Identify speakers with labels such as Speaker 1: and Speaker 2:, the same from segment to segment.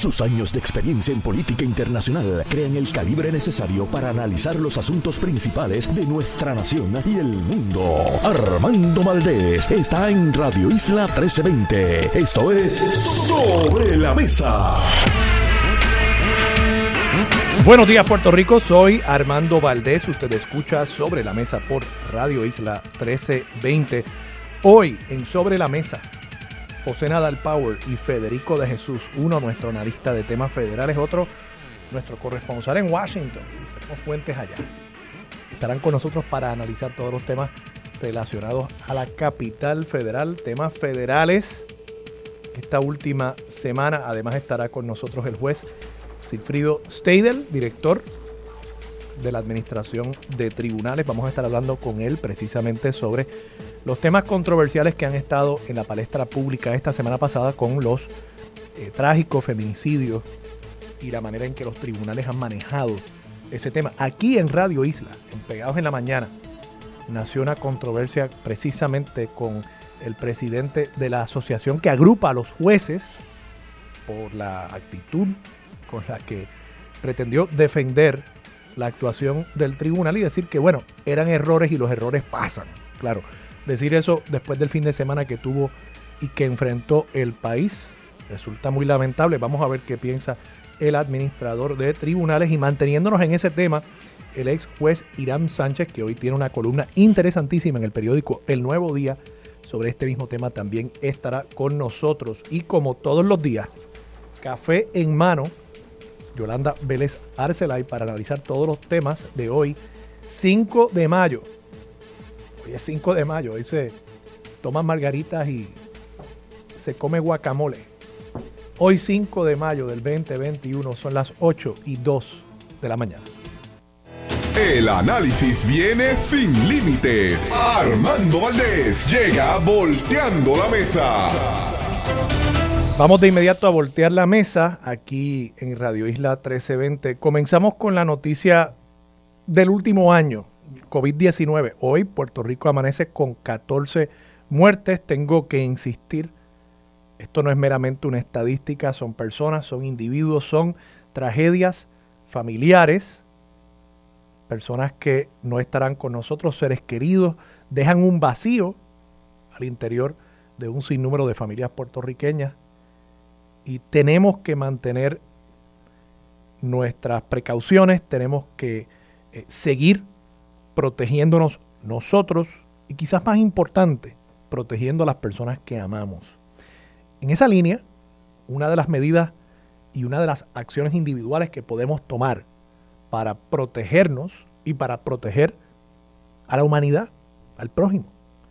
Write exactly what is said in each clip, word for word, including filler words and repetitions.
Speaker 1: Sus años de experiencia en política internacional crean el calibre necesario para analizar los asuntos principales de nuestra nación y el mundo. Armando Valdés está en Radio Isla trece veinte. Esto es Sobre la Mesa.
Speaker 2: Buenos días, Puerto Rico. Soy Armando Valdés. Usted escucha Sobre la Mesa por Radio Isla trece veinte. Hoy en Sobre la Mesa, José Nadal Power y Federico de Jesús, uno nuestro analista de temas federales, otro nuestro corresponsal en Washington. Tenemos fuentes allá. Estarán con nosotros para analizar todos los temas relacionados a la capital federal, temas federales. Esta última semana además estará con nosotros el juez Silfrido Steidel, director de la Administración de Tribunales. Vamos a estar hablando con él precisamente sobre los temas controversiales que han estado en la palestra pública esta semana pasada con los eh, trágicos feminicidios y la manera en que los tribunales han manejado ese tema. Aquí en Radio Isla, en Pegados en la Mañana, nació una controversia precisamente con el presidente de la asociación que agrupa a los jueces por la actitud con la que pretendió defender la actuación del tribunal y decir que, bueno, eran errores y los errores pasan. Claro, decir eso después del fin de semana que tuvo y que enfrentó el país resulta muy lamentable. Vamos a ver qué piensa el administrador de tribunales. Y manteniéndonos en ese tema, el ex juez Hiram Sánchez, que hoy tiene una columna interesantísima en el periódico El Nuevo Día sobre este mismo tema, también estará con nosotros. Y como todos los días, café en mano, Yolanda Vélez Arcelay, para analizar todos los temas de hoy, cinco de mayo. Hoy es cinco de mayo, hoy se toman margaritas y se come guacamole. Hoy cinco de mayo del veinte veintiuno, son las ocho y dos de la mañana.
Speaker 3: El análisis viene sin límites. Armando Valdés llega volteando la mesa.
Speaker 2: Vamos de inmediato a voltear la mesa aquí en Radio Isla trece veinte. Comenzamos con la noticia del último año, COVID diecinueve. Hoy Puerto Rico amanece con catorce muertes. Tengo que insistir, esto no es meramente una estadística, son personas, son individuos, son tragedias familiares, personas que no estarán con nosotros, seres queridos, dejan un vacío al interior de un sinnúmero de familias puertorriqueñas. Y tenemos que mantener nuestras precauciones, tenemos que eh, seguir protegiéndonos nosotros y quizás más importante, protegiendo a las personas que amamos. En esa línea, una de las medidas y una de las acciones individuales que podemos tomar para protegernos y para proteger a la humanidad, al prójimo,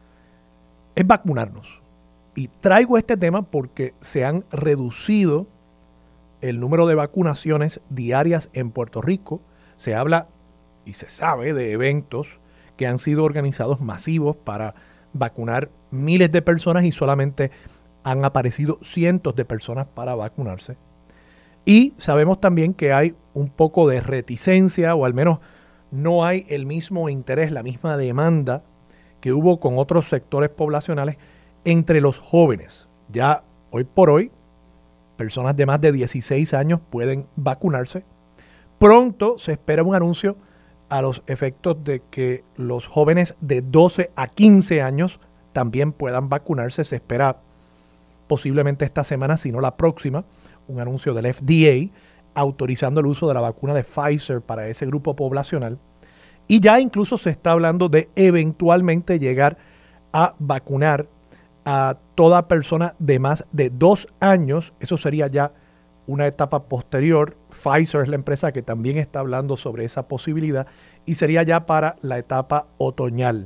Speaker 2: es vacunarnos. Y traigo este tema porque se han reducido el número de vacunaciones diarias en Puerto Rico. Se habla y se sabe de eventos que han sido organizados masivos para vacunar miles de personas y solamente han aparecido cientos de personas para vacunarse. Y sabemos también que hay un poco de reticencia, o al menos no hay el mismo interés, la misma demanda que hubo con otros sectores poblacionales entre los jóvenes. Ya hoy por hoy, personas de más de dieciséis años pueden vacunarse. Pronto se espera un anuncio a los efectos de que los jóvenes de doce a quince años también puedan vacunarse. Se espera posiblemente esta semana, si no la próxima, un anuncio del F D A autorizando el uso de la vacuna de Pfizer para ese grupo poblacional. Y ya incluso se está hablando de eventualmente llegar a vacunar a toda persona de más de dos años. Eso sería ya una etapa posterior. Pfizer es la empresa que también está hablando sobre esa posibilidad y sería ya para la etapa otoñal.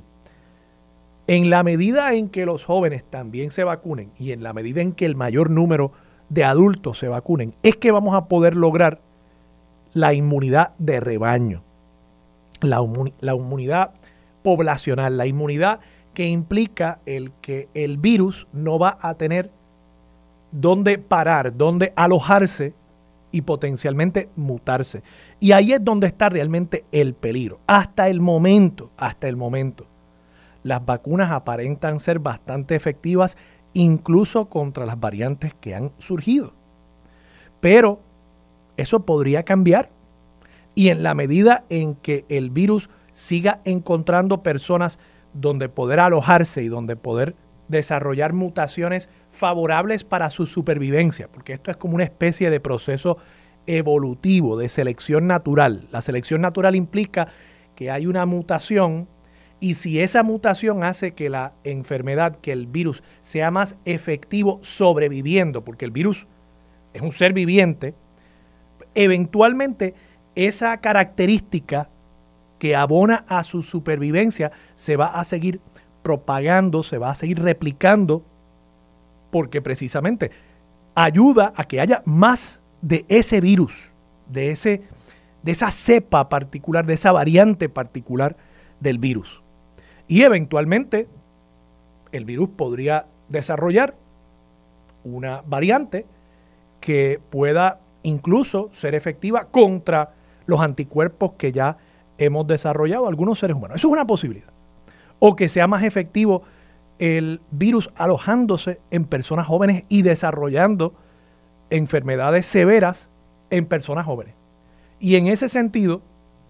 Speaker 2: En la medida en que los jóvenes también se vacunen y en la medida en que el mayor número de adultos se vacunen, es que vamos a poder lograr la inmunidad de rebaño, la, la inmunidad poblacional, la inmunidad que implica el que el virus no va a tener dónde parar, dónde alojarse y potencialmente mutarse. Y ahí es donde está realmente el peligro. Hasta el momento, hasta el momento, las vacunas aparentan ser bastante efectivas, incluso contra las variantes que han surgido. pero eso podría cambiar. Y en la medida en que el virus siga encontrando personas donde poder alojarse y donde poder desarrollar mutaciones favorables para su supervivencia, porque esto es como una especie de proceso evolutivo de selección natural. La selección natural implica que hay una mutación y si esa mutación hace que la enfermedad, que el virus sea más efectivo sobreviviendo, porque el virus es un ser viviente, eventualmente esa característica que abona a su supervivencia se va a seguir propagando, se va a seguir replicando, porque precisamente ayuda a que haya más de ese virus, de, ese, de esa cepa particular, de esa variante particular del virus. Y eventualmente el virus podría desarrollar una variante que pueda incluso ser efectiva contra los anticuerpos que ya hemos desarrollado algunos seres humanos. Eso es una posibilidad. O que sea más efectivo el virus alojándose en personas jóvenes y desarrollando enfermedades severas en personas jóvenes. Y en ese sentido,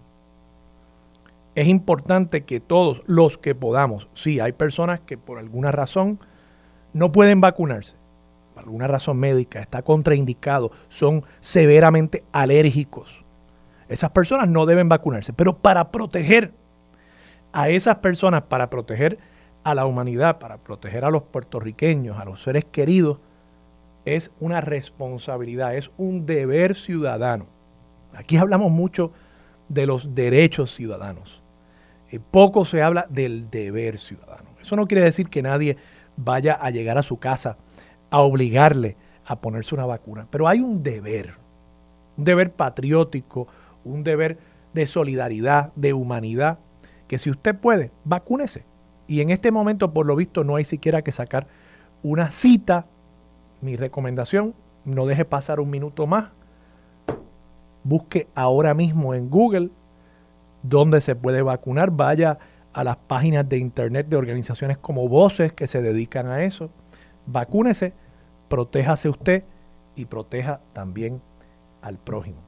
Speaker 2: es importante que todos los que podamos, sí, hay personas que por alguna razón no pueden vacunarse, por alguna razón médica, está contraindicado, son severamente alérgicos. Esas personas no deben vacunarse, pero para proteger a esas personas, para proteger a la humanidad, para proteger a los puertorriqueños, a los seres queridos, es una responsabilidad, es un deber ciudadano. Aquí hablamos mucho de los derechos ciudadanos. Eh, poco se habla del deber ciudadano. Eso no quiere decir que nadie vaya a llegar a su casa a obligarle a ponerse una vacuna, pero hay un deber, un deber patriótico, un deber de solidaridad, de humanidad, que si usted puede, vacúnese. Y en este momento, por lo visto, no hay siquiera que sacar una cita. Mi recomendación, no deje pasar un minuto más. Busque ahora mismo en Google dónde se puede vacunar. Vaya a las páginas de internet de organizaciones como Voces que se dedican a eso. Vacúnese, protéjase usted y proteja también al prójimo.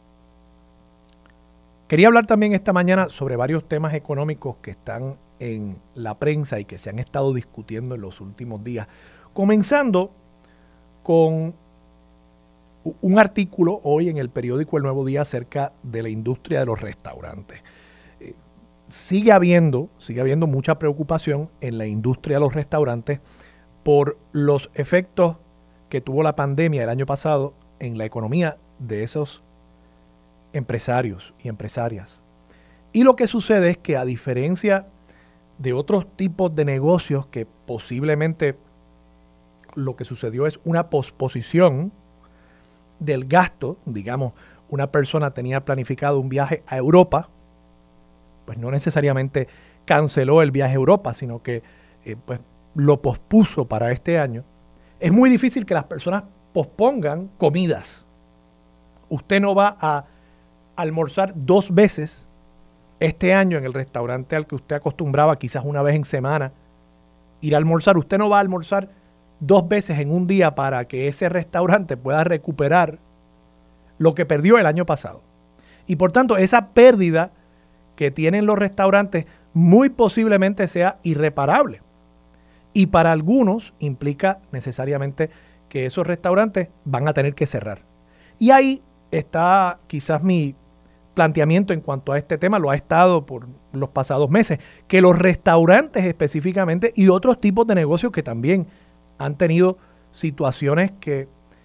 Speaker 2: Quería hablar también esta mañana sobre varios temas económicos que están en la prensa y que se han estado discutiendo en los últimos días. Comenzando con un artículo hoy en el periódico El Nuevo Día acerca de la industria de los restaurantes. Eh, sigue habiendo, sigue habiendo mucha preocupación en la industria de los restaurantes por los efectos que tuvo la pandemia el año pasado en la economía de esos empresarios y empresarias. Y lo que sucede es que a diferencia de otros tipos de negocios que posiblemente lo que sucedió es una posposición del gasto, digamos, una persona tenía planificado un viaje a Europa, pues no necesariamente canceló el viaje a Europa, sino que eh, pues lo pospuso para este año. Es muy difícil que las personas pospongan comidas. Usted no va a almorzar dos veces este año en el restaurante al que usted acostumbraba quizás una vez en semana ir a almorzar. Usted no va a almorzar dos veces en un día para que ese restaurante pueda recuperar lo que perdió el año pasado. Y por tanto, esa pérdida que tienen los restaurantes muy posiblemente sea irreparable. Y para algunos implica necesariamente que esos restaurantes van a tener que cerrar. Y ahí está quizás mi planteamiento en cuanto a este tema, lo ha estado por los pasados meses, que los restaurantes específicamente y otros tipos de negocios que también han tenido situaciones que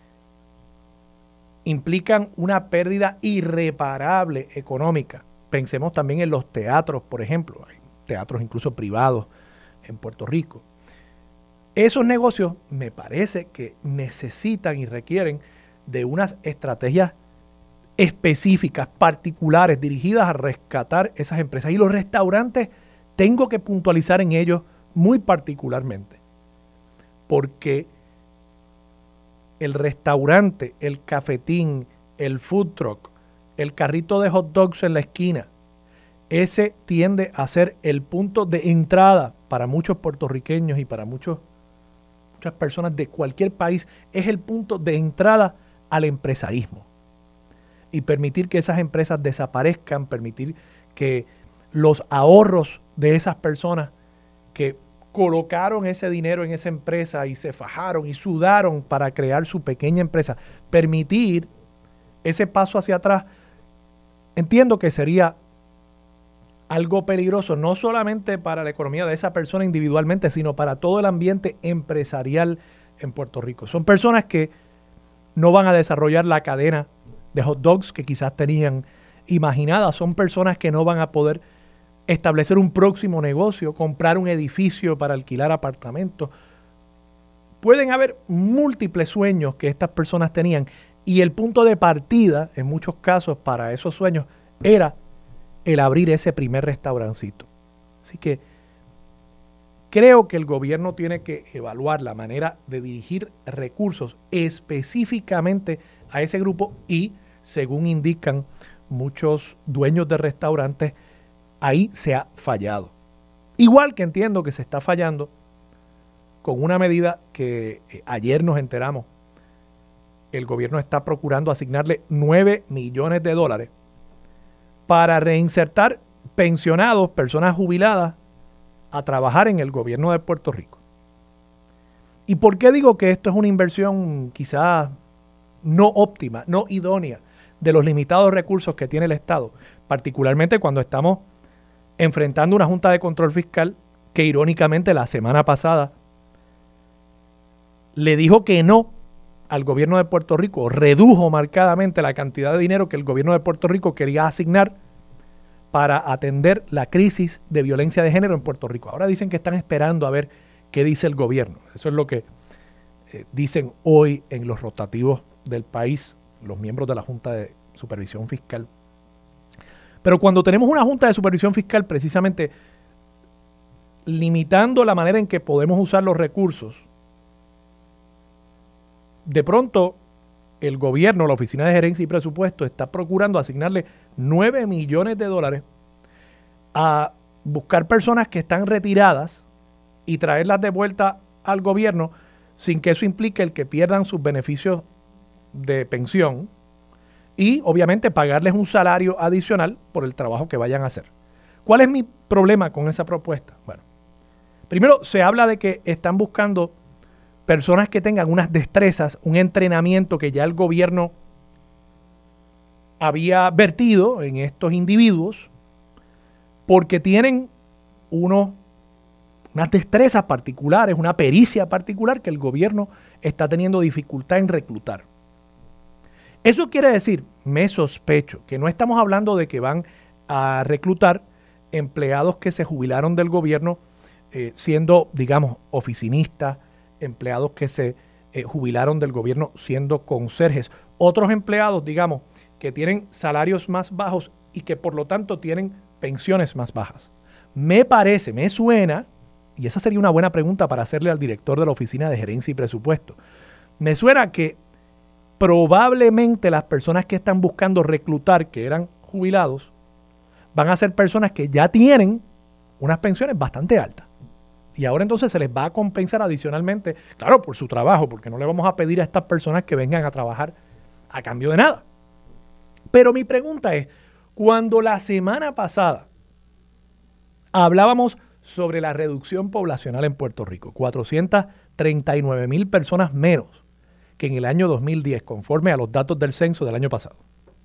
Speaker 2: implican una pérdida irreparable económica. Pensemos también en los teatros, por ejemplo. Hay teatros incluso privados en Puerto Rico. Esos negocios me parece que necesitan y requieren de unas estrategias específicas, particulares, dirigidas a rescatar esas empresas. Y los restaurantes, tengo que puntualizar en ellos muy particularmente, porque el restaurante, el cafetín, el food truck, el carrito de hot dogs en la esquina, ese tiende a ser el punto de entrada para muchos puertorriqueños y para muchos, muchas personas de cualquier país. Es el punto de entrada al empresarismo y permitir que esas empresas desaparezcan, permitir que los ahorros de esas personas que colocaron ese dinero en esa empresa y se fajaron y sudaron para crear su pequeña empresa, permitir ese paso hacia atrás, entiendo que sería algo peligroso, no solamente para la economía de esa persona individualmente, sino para todo el ambiente empresarial en Puerto Rico. Son personas que no van a desarrollar la cadena de hot dogs que quizás tenían imaginada. Son personas que no van a poder establecer un próximo negocio, comprar un edificio para alquilar apartamentos. Pueden haber múltiples sueños que estas personas tenían y el punto de partida, en muchos casos, para esos sueños era el abrir ese primer restaurancito. Así que creo que el gobierno tiene que evaluar la manera de dirigir recursos específicamente a ese grupo y, según indican muchos dueños de restaurantes, ahí se ha fallado. Igual que entiendo que se está fallando con una medida que eh, ayer nos enteramos. El gobierno está procurando asignarle nueve millones de dólares para reinsertar pensionados, personas jubiladas, a trabajar en el gobierno de Puerto Rico. ¿Y por qué digo que esto es una inversión quizás no óptima, no idónea de los limitados recursos que tiene el Estado? Particularmente cuando estamos enfrentando una Junta de Control Fiscal que irónicamente la semana pasada le dijo que no al gobierno de Puerto Rico, redujo marcadamente la cantidad de dinero que el gobierno de Puerto Rico quería asignar para atender la crisis de violencia de género en Puerto Rico. Ahora dicen que están esperando a ver qué dice el gobierno. Eso es lo que eh, dicen hoy en los rotativos del país los miembros de la Junta de Supervisión Fiscal. Pero cuando tenemos una Junta de Supervisión Fiscal precisamente limitando la manera en que podemos usar los recursos, de pronto el gobierno, la Oficina de Gerencia y Presupuesto, está procurando asignarle nueve millones de dólares a buscar personas que están retiradas y traerlas de vuelta al gobierno sin que eso implique el que pierdan sus beneficios de pensión y obviamente pagarles un salario adicional por el trabajo que vayan a hacer. ¿Cuál es mi problema con esa propuesta? Bueno, primero se habla de que están buscando personas que tengan unas destrezas, un entrenamiento que ya el gobierno había vertido en estos individuos porque tienen unos, unas destrezas particulares, una pericia particular que el gobierno está teniendo dificultad en reclutar. Eso quiere decir, me sospecho, que no estamos hablando de que van a reclutar empleados que se jubilaron del gobierno eh, siendo, digamos, oficinistas, empleados que se eh, jubilaron del gobierno siendo conserjes, otros empleados, digamos, que tienen salarios más bajos y que por lo tanto tienen pensiones más bajas. Me parece, me suena, y esa sería una buena pregunta para hacerle al director de la Oficina de Gerencia y Presupuesto, me suena que probablemente las personas que están buscando reclutar, que eran jubilados, van a ser personas que ya tienen unas pensiones bastante altas. Y ahora entonces se les va a compensar adicionalmente, claro, por su trabajo, porque no le vamos a pedir a estas personas que vengan a trabajar a cambio de nada. Pero mi pregunta es, cuando la semana pasada hablábamos sobre la reducción poblacional en Puerto Rico, cuatrocientas treinta y nueve mil personas menos que en el año dos mil diez, conforme a los datos del censo del año pasado.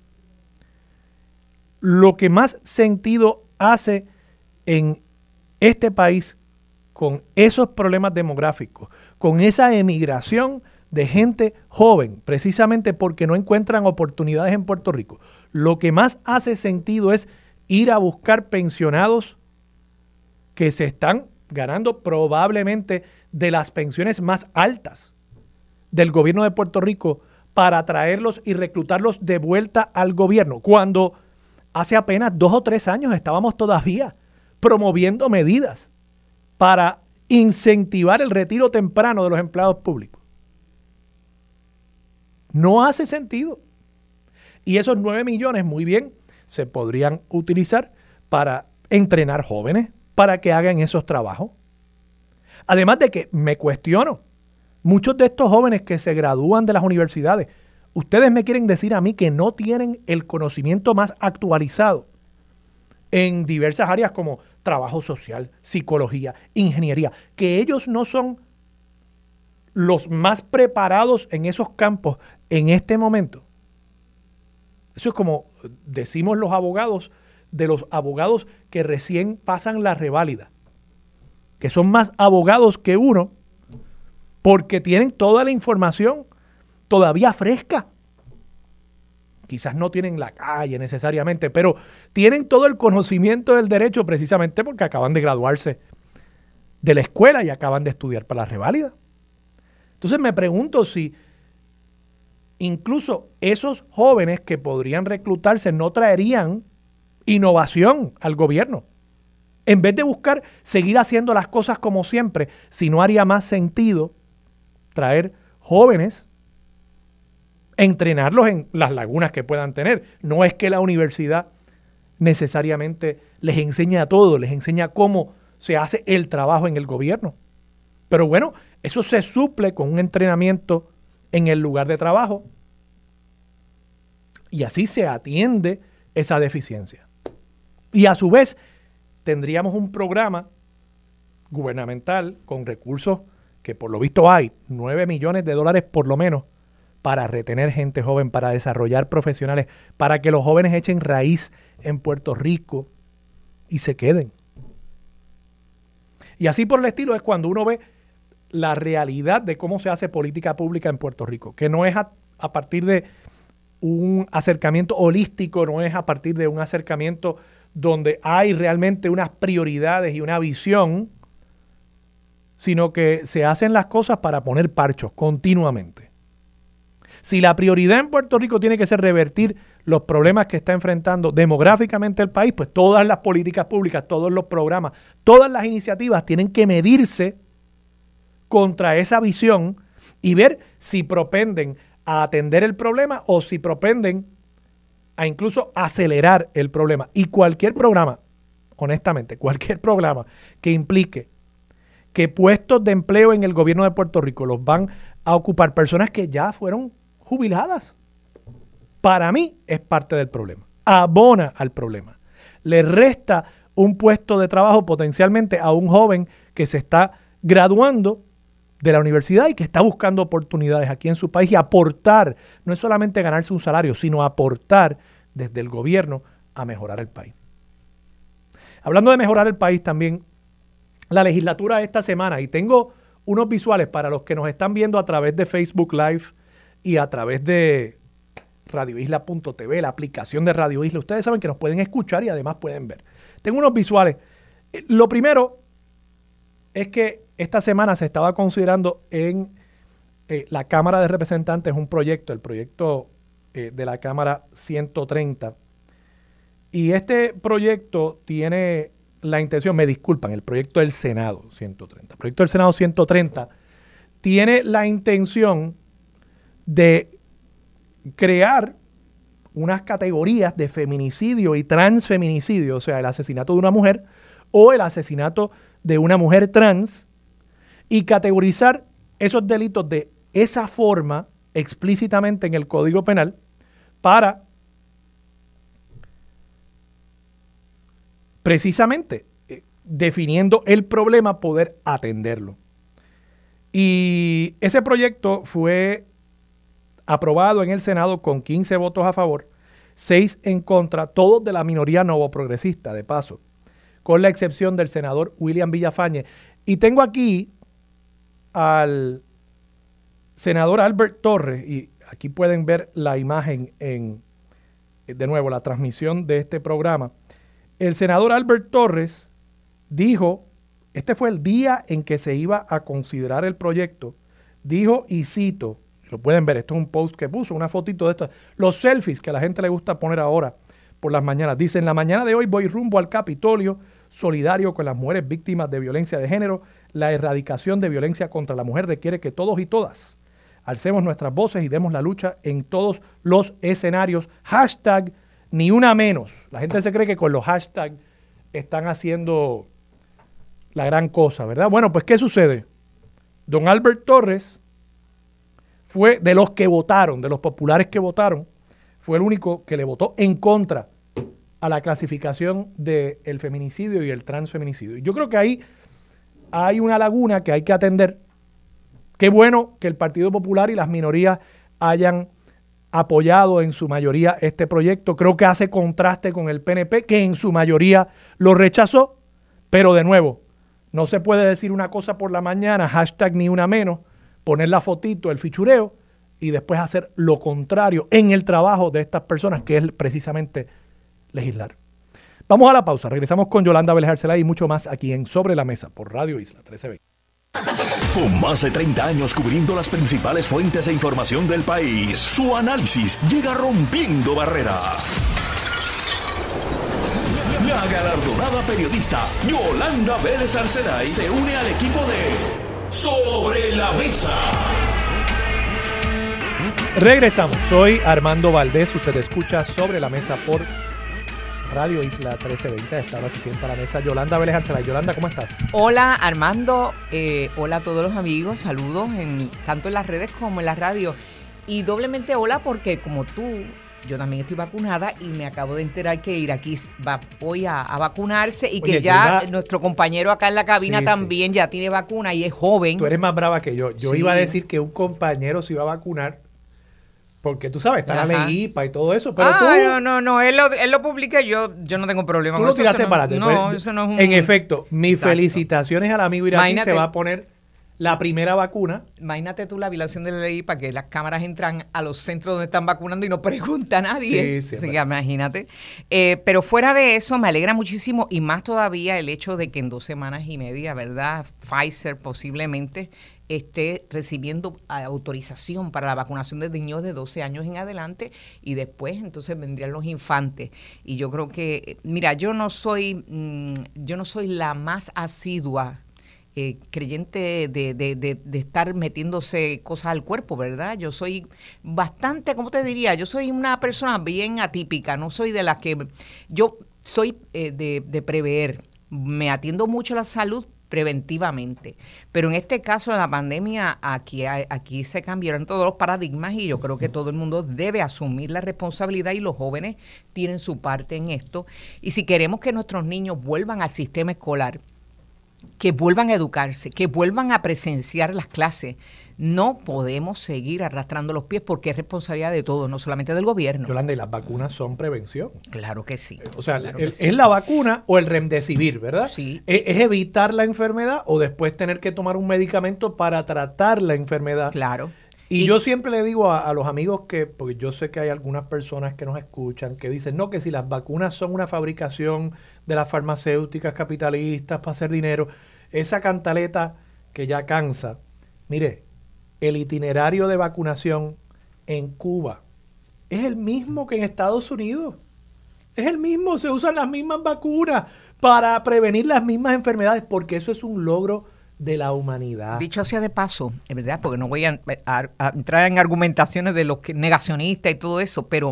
Speaker 2: Lo que más sentido hace en este país con esos problemas demográficos, con esa emigración de gente joven, precisamente porque no encuentran oportunidades en Puerto Rico, lo que más hace sentido es ir a buscar pensionados que se están ganando probablemente de las pensiones más altas del gobierno de Puerto Rico para traerlos y reclutarlos de vuelta al gobierno, cuando hace apenas dos o tres años estábamos todavía promoviendo medidas para incentivar el retiro temprano de los empleados públicos. No hace sentido. Y esos nueve millones, muy bien, se podrían utilizar para entrenar jóvenes, para que hagan esos trabajos. Además de que me cuestiono, muchos de estos jóvenes que se gradúan de las universidades, ustedes me quieren decir a mí que no tienen el conocimiento más actualizado en diversas áreas como trabajo social, psicología, ingeniería, que ellos no son los más preparados en esos campos en este momento. Eso es como decimos los abogados, de los abogados que recién pasan la reválida, que son más abogados que uno porque tienen toda la información todavía fresca. Quizás no tienen la calle necesariamente, pero tienen todo el conocimiento del derecho precisamente porque acaban de graduarse de la escuela y acaban de estudiar para la reválida. Entonces me pregunto si incluso esos jóvenes que podrían reclutarse no traerían innovación al gobierno. En vez de buscar seguir haciendo las cosas como siempre, si no haría más sentido traer jóvenes, entrenarlos en las lagunas que puedan tener. No es que la universidad necesariamente les enseña todo, les enseña cómo se hace el trabajo en el gobierno. Pero bueno, eso se suple con un entrenamiento en el lugar de trabajo y así se atiende esa deficiencia. Y a su vez tendríamos un programa gubernamental con recursos que por lo visto hay, nueve millones de dólares por lo menos, para retener gente joven, para desarrollar profesionales, para que los jóvenes echen raíz en Puerto Rico y se queden. Y así por el estilo es cuando uno ve la realidad de cómo se hace política pública en Puerto Rico, que no es a, a partir de un acercamiento holístico, no es a partir de un acercamiento donde hay realmente unas prioridades y una visión, sino que se hacen las cosas para poner parchos continuamente. Si la prioridad en Puerto Rico tiene que ser revertir los problemas que está enfrentando demográficamente el país, pues todas las políticas públicas, todos los programas, todas las iniciativas tienen que medirse contra esa visión y ver si propenden a atender el problema o si propenden a incluso acelerar el problema. Y cualquier programa, honestamente, cualquier programa que implique que puestos de empleo en el gobierno de Puerto Rico los van a ocupar personas que ya fueron jubiladas, para mí es parte del problema. Abona al problema. Le resta un puesto de trabajo potencialmente a un joven que se está graduando de la universidad y que está buscando oportunidades aquí en su país y aportar, no es solamente ganarse un salario, sino aportar desde el gobierno a mejorar el país. Hablando de mejorar el país también, la legislatura esta semana, y tengo unos visuales para los que nos están viendo a través de Facebook Live y a través de radio isla punto t v, la aplicación de Radio Isla. Ustedes saben que nos pueden escuchar y además pueden ver. Tengo unos visuales. Lo primero es que esta semana se estaba considerando en eh, la Cámara de Representantes un proyecto, el proyecto eh, de la Cámara ciento treinta. Y este proyecto tiene la intención, me disculpan, el proyecto del Senado ciento treinta. El proyecto del Senado ciento treinta tiene la intención de crear unas categorías de feminicidio y transfeminicidio, o sea, el asesinato de una mujer o el asesinato de una mujer trans, y categorizar esos delitos de esa forma explícitamente en el Código Penal para precisamente eh, definiendo el problema, poder atenderlo. Y ese proyecto fue aprobado en el Senado con quince votos a favor, seis en contra, todos de la minoría novoprogresista, de paso, con la excepción del senador William Villafañe. Y tengo aquí al senador Albert Torres, y aquí pueden ver la imagen en, de nuevo, la transmisión de este programa. El senador Albert Torres dijo, este fue el día en que se iba a considerar el proyecto, dijo, y cito, lo pueden ver, esto es un post que puso, una fotito de estas, los selfies que a la gente le gusta poner ahora por las mañanas. Dice, en la mañana de hoy voy rumbo al Capitolio, solidario con las mujeres víctimas de violencia de género. La erradicación de violencia contra la mujer requiere que todos y todas alcemos nuestras voces y demos la lucha en todos los escenarios. Hashtag ni una menos. La gente se cree que con los hashtags están haciendo la gran cosa, ¿verdad? Bueno, pues ¿qué sucede? Don Albert Torres fue de los que votaron, de los populares que votaron, fue el único que le votó en contra a la clasificación del feminicidio y el transfeminicidio. Y yo creo que ahí hay una laguna que hay que atender. Qué bueno que el Partido Popular y las minorías hayan apoyado en su mayoría este proyecto. Creo que hace contraste con el P N P, que en su mayoría lo rechazó. Pero de nuevo, no se puede decir una cosa por la mañana, hashtag ni una menos, poner la fotito, el fichureo, y después hacer lo contrario en el trabajo de estas personas, que es precisamente legislar. Vamos a la pausa. Regresamos con Yolanda Vélez Arcelay y mucho más aquí en Sobre la Mesa por Radio Isla trece veinte.
Speaker 1: Con más de treinta años cubriendo las principales fuentes de información del país, su análisis llega rompiendo barreras. La galardonada periodista Yolanda Vélez Arcelay se une al equipo de Sobre la Mesa.
Speaker 2: Regresamos. Soy Armando Valdés. Usted escucha Sobre la Mesa por Radio Isla trece veinte. A esta hora se sienta a la mesa Yolanda Vélez Arcelay. Yolanda, ¿cómo estás?
Speaker 4: Hola, Armando. Eh, hola a todos los amigos. Saludos en, tanto en las redes como en la radio. Y doblemente hola porque como tú, yo también estoy vacunada y me acabo de enterar que Iraquís va hoy a, a vacunarse y Oye, que ya iba... nuestro compañero acá en la cabina sí, también sí. ya tiene vacuna y es joven.
Speaker 2: Tú eres más brava que yo. Yo sí. iba a decir que un compañero se iba a vacunar porque tú sabes, está Ajá. la ley I P A y todo eso, pero
Speaker 4: ah,
Speaker 2: tú...
Speaker 4: no, no, no, él lo, él lo publica y yo, yo no tengo problema
Speaker 2: tú
Speaker 4: con
Speaker 2: lo
Speaker 4: eso.
Speaker 2: Tiraste
Speaker 4: eso
Speaker 2: para
Speaker 4: no,
Speaker 2: ti.
Speaker 4: no, eso no es un...
Speaker 2: En efecto, mis
Speaker 4: Exacto.
Speaker 2: felicitaciones al amigo Iraquí.
Speaker 4: Imagínate,
Speaker 2: se va a poner la primera vacuna.
Speaker 4: Imagínate tú la violación de la ley I P A, que las cámaras entran a los centros donde están vacunando y no pregunta a nadie. Sí, sí, sí imagínate. Eh, pero fuera de eso, me alegra muchísimo y más todavía el hecho de que en dos semanas y media, ¿verdad? Pfizer posiblemente esté recibiendo autorización para la vacunación de niños de doce años en adelante y después entonces vendrían los infantes. Y yo creo que, mira, yo no soy, mmm, yo no soy la más asidua Eh, creyente de, de, de, de estar metiéndose cosas al cuerpo, ¿verdad? Yo soy bastante, ¿cómo te diría? Yo soy una persona bien atípica, no soy de las que... Yo soy eh, de, de prever, me atiendo mucho a la salud preventivamente, pero en este caso de la pandemia aquí, aquí se cambiaron todos los paradigmas y yo creo que todo el mundo debe asumir la responsabilidad y los jóvenes tienen su parte en esto. Y si queremos que nuestros niños vuelvan al sistema escolar, que vuelvan a educarse, que vuelvan a presenciar las clases. No podemos seguir arrastrando los pies porque es responsabilidad de todos, no solamente del gobierno.
Speaker 2: Yolanda, ¿y las vacunas son prevención?
Speaker 4: Claro que sí.
Speaker 2: O sea,
Speaker 4: claro
Speaker 2: el,
Speaker 4: sí.
Speaker 2: es la vacuna o el remdesivir, ¿verdad?
Speaker 4: Sí.
Speaker 2: Es, es evitar la enfermedad o después tener que tomar un medicamento para tratar la enfermedad.
Speaker 4: Claro.
Speaker 2: Y, y yo siempre le digo a, a los amigos que, porque yo sé que hay algunas personas que nos escuchan, que dicen, no, que si las vacunas son una fabricación de las farmacéuticas capitalistas para hacer dinero, esa cantaleta que ya cansa. Mire, el itinerario de vacunación en Cuba es el mismo que en Estados Unidos. Es el mismo, se usan las mismas vacunas para prevenir las mismas enfermedades, porque eso es un logro de la humanidad.
Speaker 4: Dicho sea de paso, es verdad, porque no voy a, a, a entrar en argumentaciones de los que, negacionistas y todo eso, pero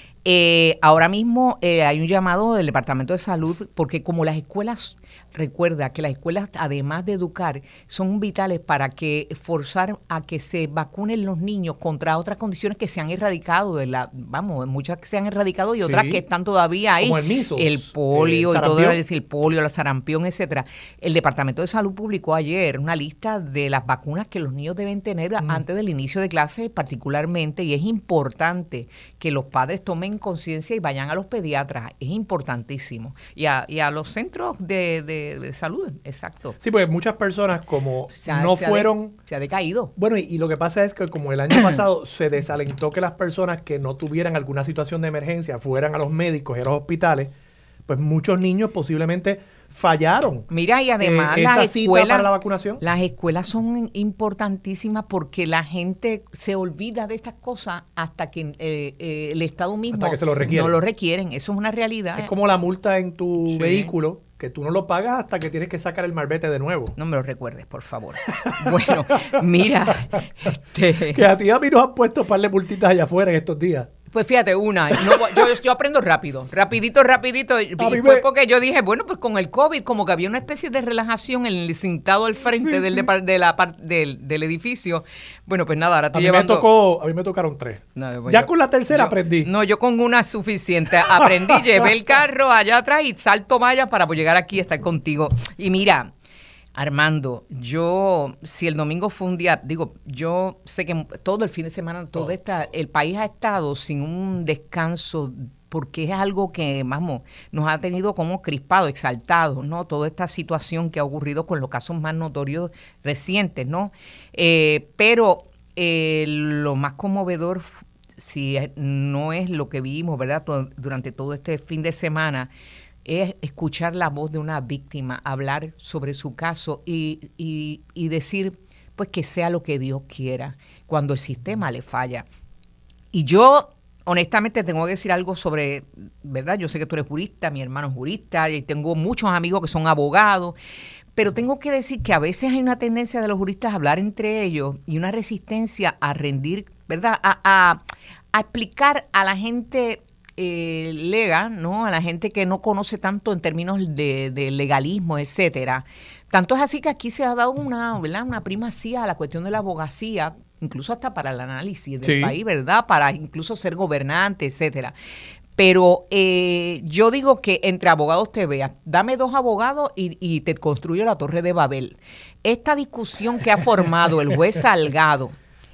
Speaker 4: eh, ahora mismo eh, hay un llamado del Departamento de Salud, porque como las escuelas, recuerda que las escuelas, además de educar, son vitales para que forzar a que se vacunen los niños contra otras condiciones que se han erradicado de la, vamos, muchas que se han erradicado y sí. otras que están todavía ahí.
Speaker 2: Como el measles,
Speaker 4: el polio
Speaker 2: eh,
Speaker 4: y todo, es decir, el polio, la sarampión, etcétera. El Departamento de Salud publicó ayer una lista de las vacunas que los niños deben tener mm. antes del inicio de clases, particularmente, y es importante que los padres tomen conciencia y vayan a los pediatras. Es importantísimo. Y a, y a los centros de De, de salud, exacto.
Speaker 2: Sí, porque muchas personas como
Speaker 4: se ha,
Speaker 2: no
Speaker 4: se
Speaker 2: fueron...
Speaker 4: Ha de, se ha decaído.
Speaker 2: Bueno, y, y lo que pasa es que como el año pasado se desalentó que las personas que no tuvieran alguna situación de emergencia fueran a los médicos y a los hospitales, pues muchos niños posiblemente fallaron.
Speaker 4: Mira, y además
Speaker 2: eh,
Speaker 4: las
Speaker 2: esa
Speaker 4: escuelas,
Speaker 2: cita para la vacunación.
Speaker 4: Las escuelas son importantísimas porque la gente se olvida de estas cosas hasta que eh, eh, el Estado mismo
Speaker 2: hasta que se lo requieren.
Speaker 4: no lo requieren. Eso es una realidad.
Speaker 2: Es como la multa en tu
Speaker 4: sí.
Speaker 2: vehículo, que tú no lo pagas hasta que tienes que sacar el marbete de nuevo.
Speaker 4: No me lo recuerdes, por favor. Bueno, mira. Este...
Speaker 2: Que a ti a mí nos han puesto un par de multitas allá afuera en estos días.
Speaker 4: Pues fíjate, una, no, yo, yo aprendo rápido, rapidito, rapidito, y fue me... porque yo dije, bueno, pues con el COVID como que había una especie de relajación en el sentado al frente sí, del, sí. De la, del, del edificio. Bueno, pues nada, ahora estoy
Speaker 2: a mí
Speaker 4: llevando...
Speaker 2: Me tocó, a mí me tocaron tres. No, pues ya yo, con la tercera yo, aprendí.
Speaker 4: No, yo con una suficiente. Aprendí, llevé el carro allá atrás y salto malla para llegar aquí y estar contigo. Y mira... Armando, yo, si el domingo fue un día, digo, yo sé que todo el fin de semana, todo esta, el país ha estado sin un descanso, porque es algo que, vamos, nos ha tenido como crispado, exaltado, ¿no? Toda esta situación que ha ocurrido con los casos más notorios recientes, ¿no? Eh, pero eh, lo más conmovedor, si no es lo que vimos, ¿verdad? Todo, durante todo este fin de semana, es escuchar la voz de una víctima, hablar sobre su caso y, y, y decir, pues que sea lo que Dios quiera, cuando el sistema le falla. Y yo, honestamente, tengo que decir algo sobre, ¿verdad? Yo sé que tú eres jurista, mi hermano es jurista, y tengo muchos amigos que son abogados, pero tengo que decir que a veces hay una tendencia de los juristas a hablar entre ellos y una resistencia a rendir, ¿verdad? A, a, a explicar a la gente... Eh, lega, ¿no? A la gente que no conoce tanto en términos de, de legalismo, etcétera. Tanto es así que aquí se ha dado una, ¿verdad? Una primacía a la cuestión de la abogacía, incluso hasta para el análisis del sí. país, ¿verdad? Para incluso ser gobernante, etcétera. Pero eh, yo digo que entre abogados te veas, dame dos abogados y, y te construyo la Torre de Babel. Esta discusión que ha formado el juez Salgado,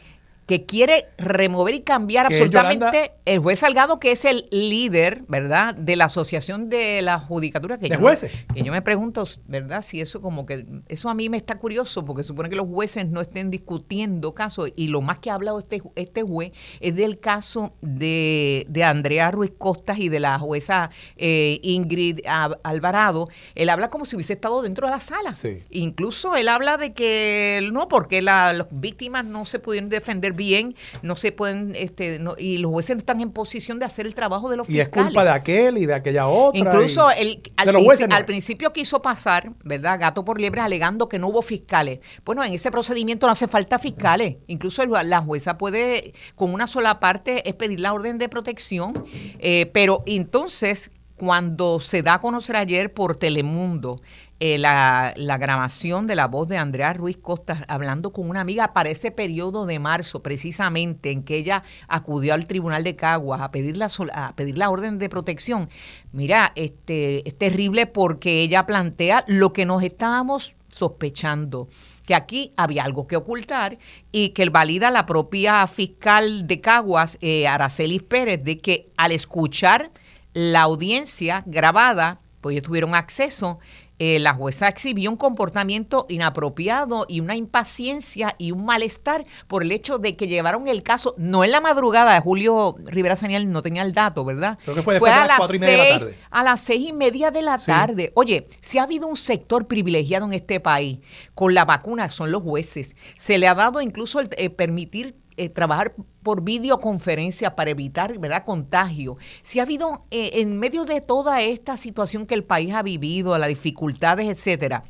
Speaker 4: que quiere remover y cambiar absolutamente Yolanda, el juez Salgado, que es el líder, ¿verdad?, de la Asociación de la Judicatura. Que
Speaker 2: ¿De
Speaker 4: yo,
Speaker 2: jueces?
Speaker 4: Que yo me pregunto, ¿verdad?, si eso como que, eso a mí me está curioso, porque supone que los jueces no estén discutiendo casos, y lo más que ha hablado este, este juez es del caso de, de Andrea Ruiz Costas y de la jueza eh, Ingrid Alvarado. Él habla como si hubiese estado dentro de la sala.
Speaker 2: Sí.
Speaker 4: Incluso él habla de que, no, porque la, las víctimas no se pudieron defender bien, no se pueden, este, no, y los jueces no están en posición de hacer el trabajo de los
Speaker 2: y
Speaker 4: fiscales.
Speaker 2: Y es culpa de aquel y de aquella otra.
Speaker 4: Incluso el, al,
Speaker 2: princi-
Speaker 4: no. al principio quiso pasar, ¿verdad?, gato por liebre, alegando que no hubo fiscales. Bueno, en ese procedimiento no hace falta fiscales. Incluso el, la jueza puede, con una sola parte, es pedir la orden de protección. Eh, pero entonces, cuando se da a conocer ayer por Telemundo, Eh, la, la grabación de la voz de Andrea Ruiz Costas hablando con una amiga para ese periodo de marzo, precisamente en que ella acudió al Tribunal de Caguas a pedir la, a pedir la orden de protección. Mira, este, es terrible porque ella plantea lo que nos estábamos sospechando, que aquí había algo que ocultar y que valida la propia fiscal de Caguas, eh, Aracelis Pérez, de que al escuchar la audiencia grabada, pues ellos tuvieron acceso. Eh, la jueza exhibió un comportamiento inapropiado y una impaciencia y un malestar por el hecho de que llevaron el caso, no en la madrugada de Julio Rivera Saniel, no tenía el dato, ¿verdad?
Speaker 2: Creo que fue, fue a, a las cuatro y media seis, de la tarde.
Speaker 4: A las seis y media de la sí. tarde. Oye, si ha habido un sector privilegiado en este país con la vacuna, son los jueces. Se le ha dado incluso el eh, permitir Eh, trabajar por videoconferencia para evitar, ¿verdad?, contagio. Si ha habido, eh, en medio de toda esta situación que el país ha vivido, las dificultades, etcétera,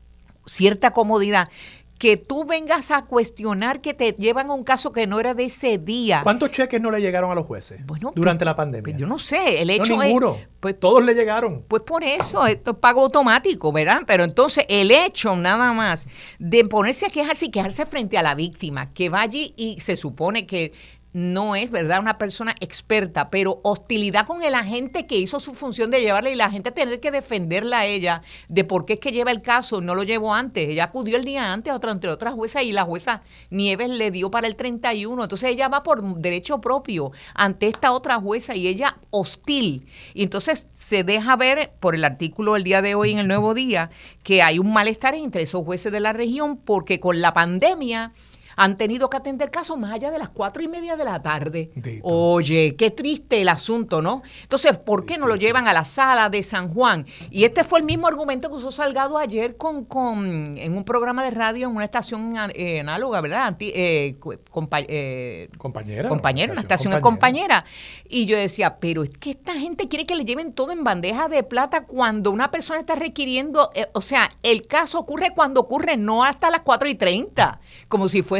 Speaker 4: cierta comodidad, que tú vengas a cuestionar que te llevan a un caso que no era de ese día.
Speaker 2: ¿Cuántos cheques no le llegaron a los jueces
Speaker 4: bueno,
Speaker 2: durante
Speaker 4: pues,
Speaker 2: la pandemia?
Speaker 4: Pues yo no sé. El hecho
Speaker 2: no, ninguno.
Speaker 4: Es, pues,
Speaker 2: todos le llegaron.
Speaker 4: Pues por eso, esto es pago automático, ¿verdad? Pero entonces el hecho nada más de ponerse a quejarse y quejarse frente a la víctima, que va allí y se supone que no es, ¿verdad?, una persona experta, pero hostilidad con el agente que hizo su función de llevarla y la gente tener que defenderla a ella de por qué es que lleva el caso, no lo llevó antes. Ella acudió el día antes, otra, entre otras juezas, y la jueza Nieves le dio para el treinta y uno. Entonces ella va por derecho propio ante esta otra jueza y ella hostil. Y entonces se deja ver por el artículo del día de hoy en el Nuevo Día que hay un malestar entre esos jueces de la región porque con la pandemia han tenido que atender casos más allá de las cuatro y media de la tarde. Dito. Oye, qué triste el asunto, ¿no? Entonces, ¿por qué Dito, no lo llevan a la sala de San Juan? Y este fue el mismo argumento que usó Salgado ayer con, con en un programa de radio en una estación eh, análoga, ¿verdad? Anti, eh, compa, eh,
Speaker 2: compañera.
Speaker 4: Compañera, una estación de compañera. Y yo decía, pero es que esta gente quiere que le lleven todo en bandeja de plata cuando una persona está requiriendo, eh, o sea, el caso ocurre cuando ocurre, no hasta las cuatro y treinta, como si fuese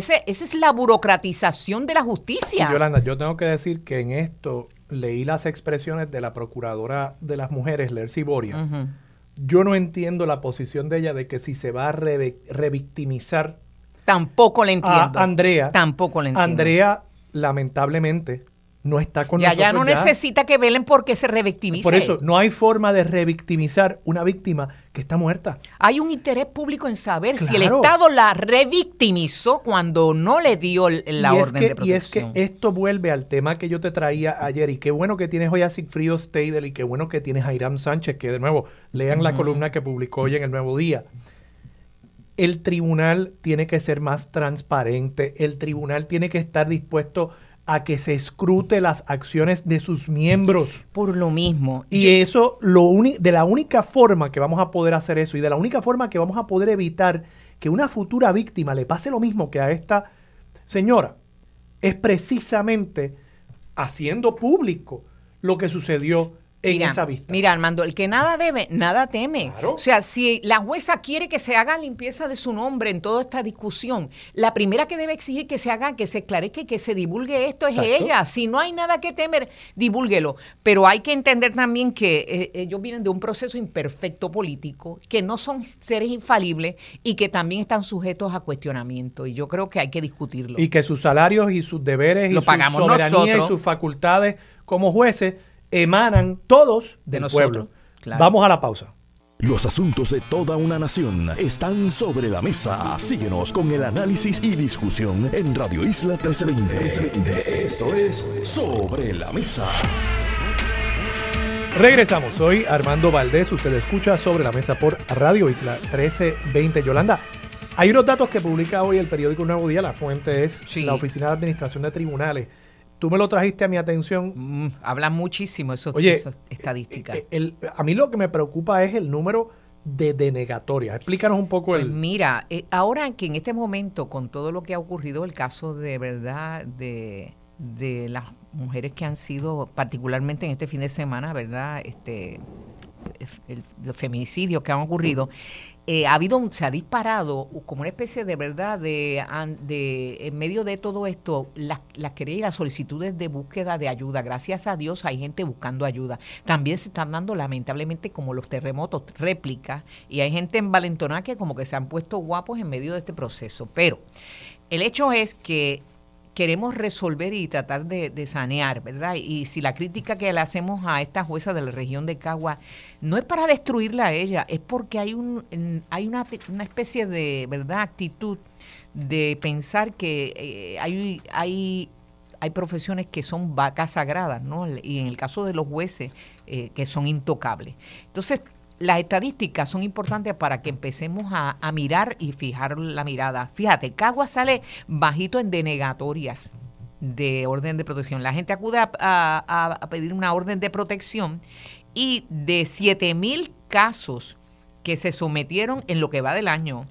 Speaker 4: ese, esa es la burocratización de la justicia.
Speaker 2: Y Yolanda, yo tengo que decir que en esto leí las expresiones de la procuradora de las mujeres, Lercy Boria. Uh-huh. Yo no entiendo la posición de ella de que si se va a re- revictimizar.
Speaker 4: Tampoco le entiendo.
Speaker 2: A Andrea.
Speaker 4: Tampoco le entiendo.
Speaker 2: Andrea, lamentablemente, no está con
Speaker 4: ya,
Speaker 2: nosotros.
Speaker 4: Ya no ya. necesita que velen porque se revictimice.
Speaker 2: Por eso, no hay forma de revictimizar una víctima que está muerta.
Speaker 4: Hay un interés público en saber
Speaker 2: claro.
Speaker 4: si el Estado la revictimizó cuando no le dio la orden
Speaker 2: que,
Speaker 4: de protección.
Speaker 2: Y es que esto vuelve al tema que yo te traía ayer, y qué bueno que tienes hoy a Sigfrido Steidel y qué bueno que tienes a Hiram Sánchez, que de nuevo, lean uh-huh. la columna que publicó hoy en El Nuevo Día. El tribunal tiene que ser más transparente, el tribunal tiene que estar dispuesto a que se escrute las acciones de sus miembros.
Speaker 4: Por lo mismo.
Speaker 2: Y
Speaker 4: yo,
Speaker 2: eso, lo uni- de la única forma que vamos a poder hacer eso y de la única forma que vamos a poder evitar que una futura víctima le pase lo mismo que a esta señora, es precisamente haciendo público lo que sucedió en
Speaker 4: mira,
Speaker 2: esa vista.
Speaker 4: Mira, Armando, el que nada debe, nada teme.
Speaker 2: Claro.
Speaker 4: O sea, si la jueza quiere que se haga limpieza de su nombre en toda esta discusión, la primera que debe exigir que se haga, que se esclarezca y que se divulgue esto es
Speaker 2: Exacto.
Speaker 4: ella. Si no hay nada que temer, divúlguelo. Pero hay que entender también que eh, ellos vienen de un proceso imperfecto político, que no son seres infalibles y que también están sujetos a cuestionamiento. Y yo creo que hay que discutirlo.
Speaker 2: Y que sus salarios y sus deberes
Speaker 4: Lo
Speaker 2: y su
Speaker 4: pagamos
Speaker 2: soberanía
Speaker 4: nosotros.
Speaker 2: y sus facultades como jueces emanan todos
Speaker 4: de
Speaker 2: del
Speaker 4: nosotros,
Speaker 2: pueblo.
Speaker 4: Claro.
Speaker 2: Vamos a la pausa.
Speaker 1: Los asuntos de toda una nación están sobre la mesa. Síguenos con el análisis y discusión en Radio Isla trescientos veinte. Esto es Sobre la Mesa.
Speaker 2: Regresamos. Soy Armando Valdés. Usted escucha Sobre la Mesa por Radio Isla trescientos veinte. Yolanda, hay unos datos que publica hoy el periódico Nuevo Día. La fuente es
Speaker 4: sí.
Speaker 2: la Oficina de Administración de Tribunales. Tú me lo trajiste a mi atención.
Speaker 4: Mm, hablan muchísimo eso,
Speaker 2: Oye,
Speaker 4: esas estadísticas.
Speaker 2: El, el, a mí lo que me preocupa es el número de denegatorias. Explícanos un poco
Speaker 4: pues
Speaker 2: el...
Speaker 4: Mira, eh, ahora que en este momento, con todo lo que ha ocurrido, el caso de verdad de, de las mujeres que han sido, particularmente en este fin de semana, ¿verdad? Este, el, los feminicidios que han ocurrido, eh, ha habido, se ha disparado como una especie de verdad de, de en medio de todo esto, las, las querellas y las solicitudes de búsqueda de ayuda. Gracias a Dios hay gente buscando ayuda. También se están dando lamentablemente como los terremotos, réplicas, y hay gente envalentonada que como que se han puesto guapos en medio de este proceso. Pero el hecho es que queremos resolver y tratar de, de sanear, ¿verdad? Y si la crítica que le hacemos a esta jueza de la región de Cagua no es para destruirla a ella, es porque hay un hay una, una especie de, ¿verdad?, actitud de pensar que eh, hay hay hay profesiones que son vacas sagradas, ¿no? Y en el caso de los jueces, eh, que son intocables. Entonces, las estadísticas son importantes para que empecemos a, a mirar y fijar la mirada. Fíjate, Cagua sale bajito en denegatorias de orden de protección. La gente acude a, a, a pedir una orden de protección y de siete mil casos que se sometieron en lo que va del año,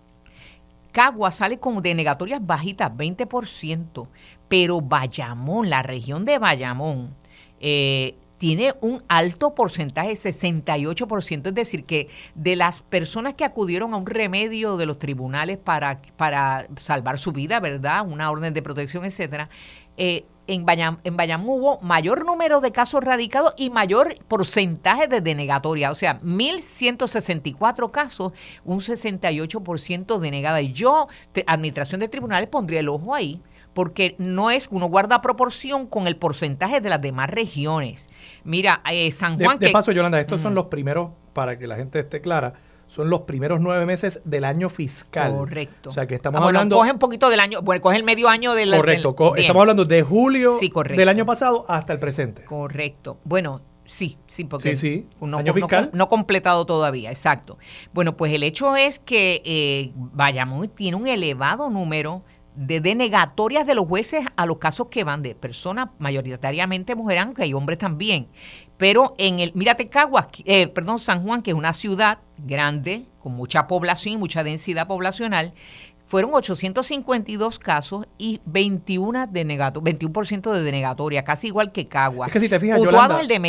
Speaker 4: Cagua sale con denegatorias bajitas, veinte por ciento, pero Bayamón, la región de Bayamón, eh, tiene un alto porcentaje, sesenta y ocho por ciento, es decir, que de las personas que acudieron a un remedio de los tribunales para, para salvar su vida, ¿verdad?, una orden de protección, etcétera, eh, en Bayamón, en Bayamón hubo mayor número de casos radicados y mayor porcentaje de denegatoria, o sea, mil ciento sesenta y cuatro casos, un sesenta y ocho por ciento denegada. Y yo, te, Administración de Tribunales, pondría el ojo ahí, porque no es, uno guarda proporción con el porcentaje de las demás regiones. Mira, eh, San Juan...
Speaker 2: De, de
Speaker 4: que,
Speaker 2: paso, Yolanda, estos
Speaker 4: uh-huh.
Speaker 2: son los primeros, para que la gente esté clara, son los primeros nueve meses del año fiscal.
Speaker 4: Correcto.
Speaker 2: O sea, que estamos
Speaker 4: ah, bueno,
Speaker 2: hablando...
Speaker 4: coge un poquito del año, bueno, coge el medio año del...
Speaker 2: Correcto,
Speaker 4: del,
Speaker 2: co- estamos hablando de julio
Speaker 4: sí,
Speaker 2: del año pasado hasta el presente.
Speaker 4: Correcto. Bueno, sí, sí, porque
Speaker 2: sí, sí.
Speaker 4: No,
Speaker 2: año fiscal.
Speaker 4: No, no completado todavía, exacto. Bueno, pues el hecho es que eh, Bayamón tiene un elevado número de denegatorias de los jueces a los casos que van de personas mayoritariamente mujeres, aunque hay hombres también. Pero en el, mírate, Caguas, eh, perdón, San Juan, que es una ciudad grande, con mucha población y mucha densidad poblacional, fueron ochocientos cincuenta y dos casos y veintiuno, denegato, veintiuno por ciento de denegatoria, casi igual que Caguas.
Speaker 2: Es que si te fijas,
Speaker 4: Utuado
Speaker 2: Yolanda,
Speaker 4: el de menor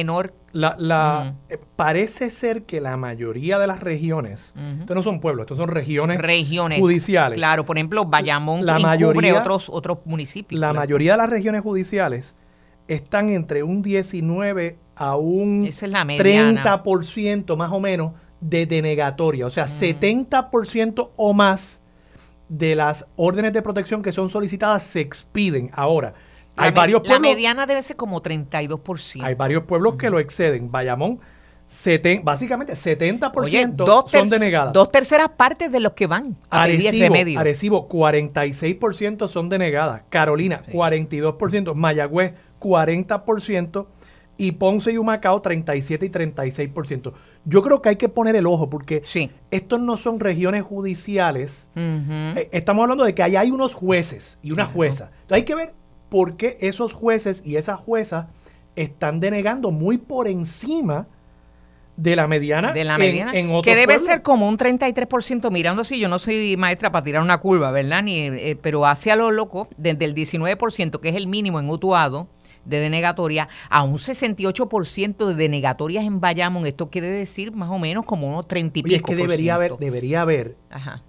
Speaker 2: La, la, uh-huh. eh, parece ser que la mayoría de las regiones, uh-huh. estos no son pueblos, estos son regiones,
Speaker 4: regiones
Speaker 2: judiciales.
Speaker 4: Claro, por ejemplo, Bayamón la mayoría, otros, otros municipios.
Speaker 2: La
Speaker 4: claro.
Speaker 2: mayoría de las regiones judiciales están entre un diecinueve a un
Speaker 4: Esa es la
Speaker 2: treinta por ciento más o menos de denegatoria. O sea, uh-huh. setenta por ciento o más de las órdenes de protección que son solicitadas se expiden. Ahora,
Speaker 4: La,
Speaker 2: hay
Speaker 4: me-
Speaker 2: varios pueblos,
Speaker 4: la mediana debe ser como treinta y dos por ciento.
Speaker 2: hay varios pueblos uh-huh. que lo exceden. Bayamón, seten, básicamente setenta por ciento
Speaker 4: Oye, dos
Speaker 2: son
Speaker 4: ter-
Speaker 2: denegadas.
Speaker 4: Dos terceras partes de los que van a
Speaker 2: Arecibo,
Speaker 4: pedir remedio.
Speaker 2: Arecibo, cuarenta y seis por ciento son denegadas. Carolina, sí. cuarenta y dos por ciento. Mayagüez, cuarenta por ciento. Y Ponce y Humacao, treinta y siete y treinta y seis por ciento. Yo creo que hay que poner el ojo porque
Speaker 4: sí.
Speaker 2: estos no son regiones judiciales.
Speaker 4: Uh-huh.
Speaker 2: Eh, estamos hablando de que ahí hay unos jueces y una jueza. Entonces hay que ver por qué esos jueces y esas juezas están denegando muy por encima de la mediana,
Speaker 4: de la mediana
Speaker 2: en, en otros
Speaker 4: que debe
Speaker 2: pueblos.
Speaker 4: ser como un treinta y tres por ciento mirando así. Yo no soy maestra para tirar una curva, ¿verdad? Ni, eh, pero hacia lo loco, desde el diecinueve por ciento, que es el mínimo en Utuado, de denegatoria, a un sesenta y ocho por ciento de denegatorias en Bayamón. Esto quiere decir más o menos como unos treinta y
Speaker 2: Oye,
Speaker 4: pico
Speaker 2: es que debería haber, debería haber.
Speaker 4: Ajá.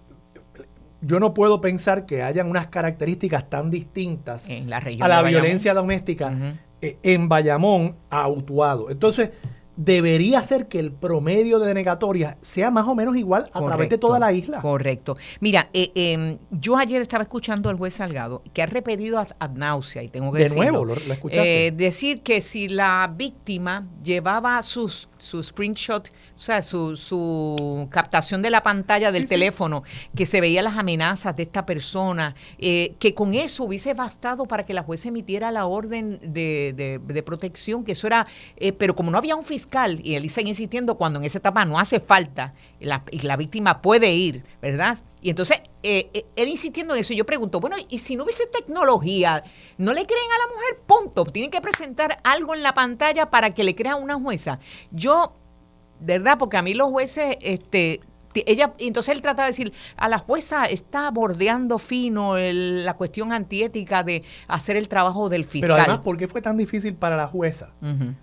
Speaker 2: Yo no puedo pensar que hayan unas características tan distintas
Speaker 4: en la región
Speaker 2: a la
Speaker 4: de Bayamón.
Speaker 2: violencia doméstica
Speaker 4: Uh-huh.
Speaker 2: eh, en Bayamón a Utuado. Entonces, debería ser que el promedio de denegatorias sea más o menos igual a
Speaker 4: Correcto,
Speaker 2: través de toda la isla.
Speaker 4: Correcto. Mira, eh, eh, yo ayer estaba escuchando al juez Salgado, que ha repetido ad, ad nausea, y tengo que
Speaker 2: de
Speaker 4: decirlo.
Speaker 2: De nuevo, lo, lo escuchaste.
Speaker 4: Eh, decir que si la víctima llevaba sus, su screenshot, o sea, su, su captación de la pantalla del
Speaker 2: sí,
Speaker 4: teléfono,
Speaker 2: sí.
Speaker 4: que se veía las amenazas de esta persona, eh, que con eso hubiese bastado para que la jueza emitiera la orden de, de, de protección, que eso era, eh, pero como no había un fiscal, y él sigue insistiendo cuando en esa etapa no hace falta, la, y la víctima puede ir, ¿verdad? Y entonces, eh, eh, él insistiendo en eso, yo pregunto, bueno, y si no hubiese tecnología, ¿no le creen a la mujer? Punto. Tienen que presentar algo en la pantalla para que le crean una jueza. Yo... ¿verdad? Porque a mí los jueces, este, ella, entonces él trata de decir, a la jueza está bordeando fino el, la cuestión antiética de hacer el trabajo del fiscal.
Speaker 2: Pero además, ¿por qué fue tan difícil para la jueza
Speaker 4: uh-huh.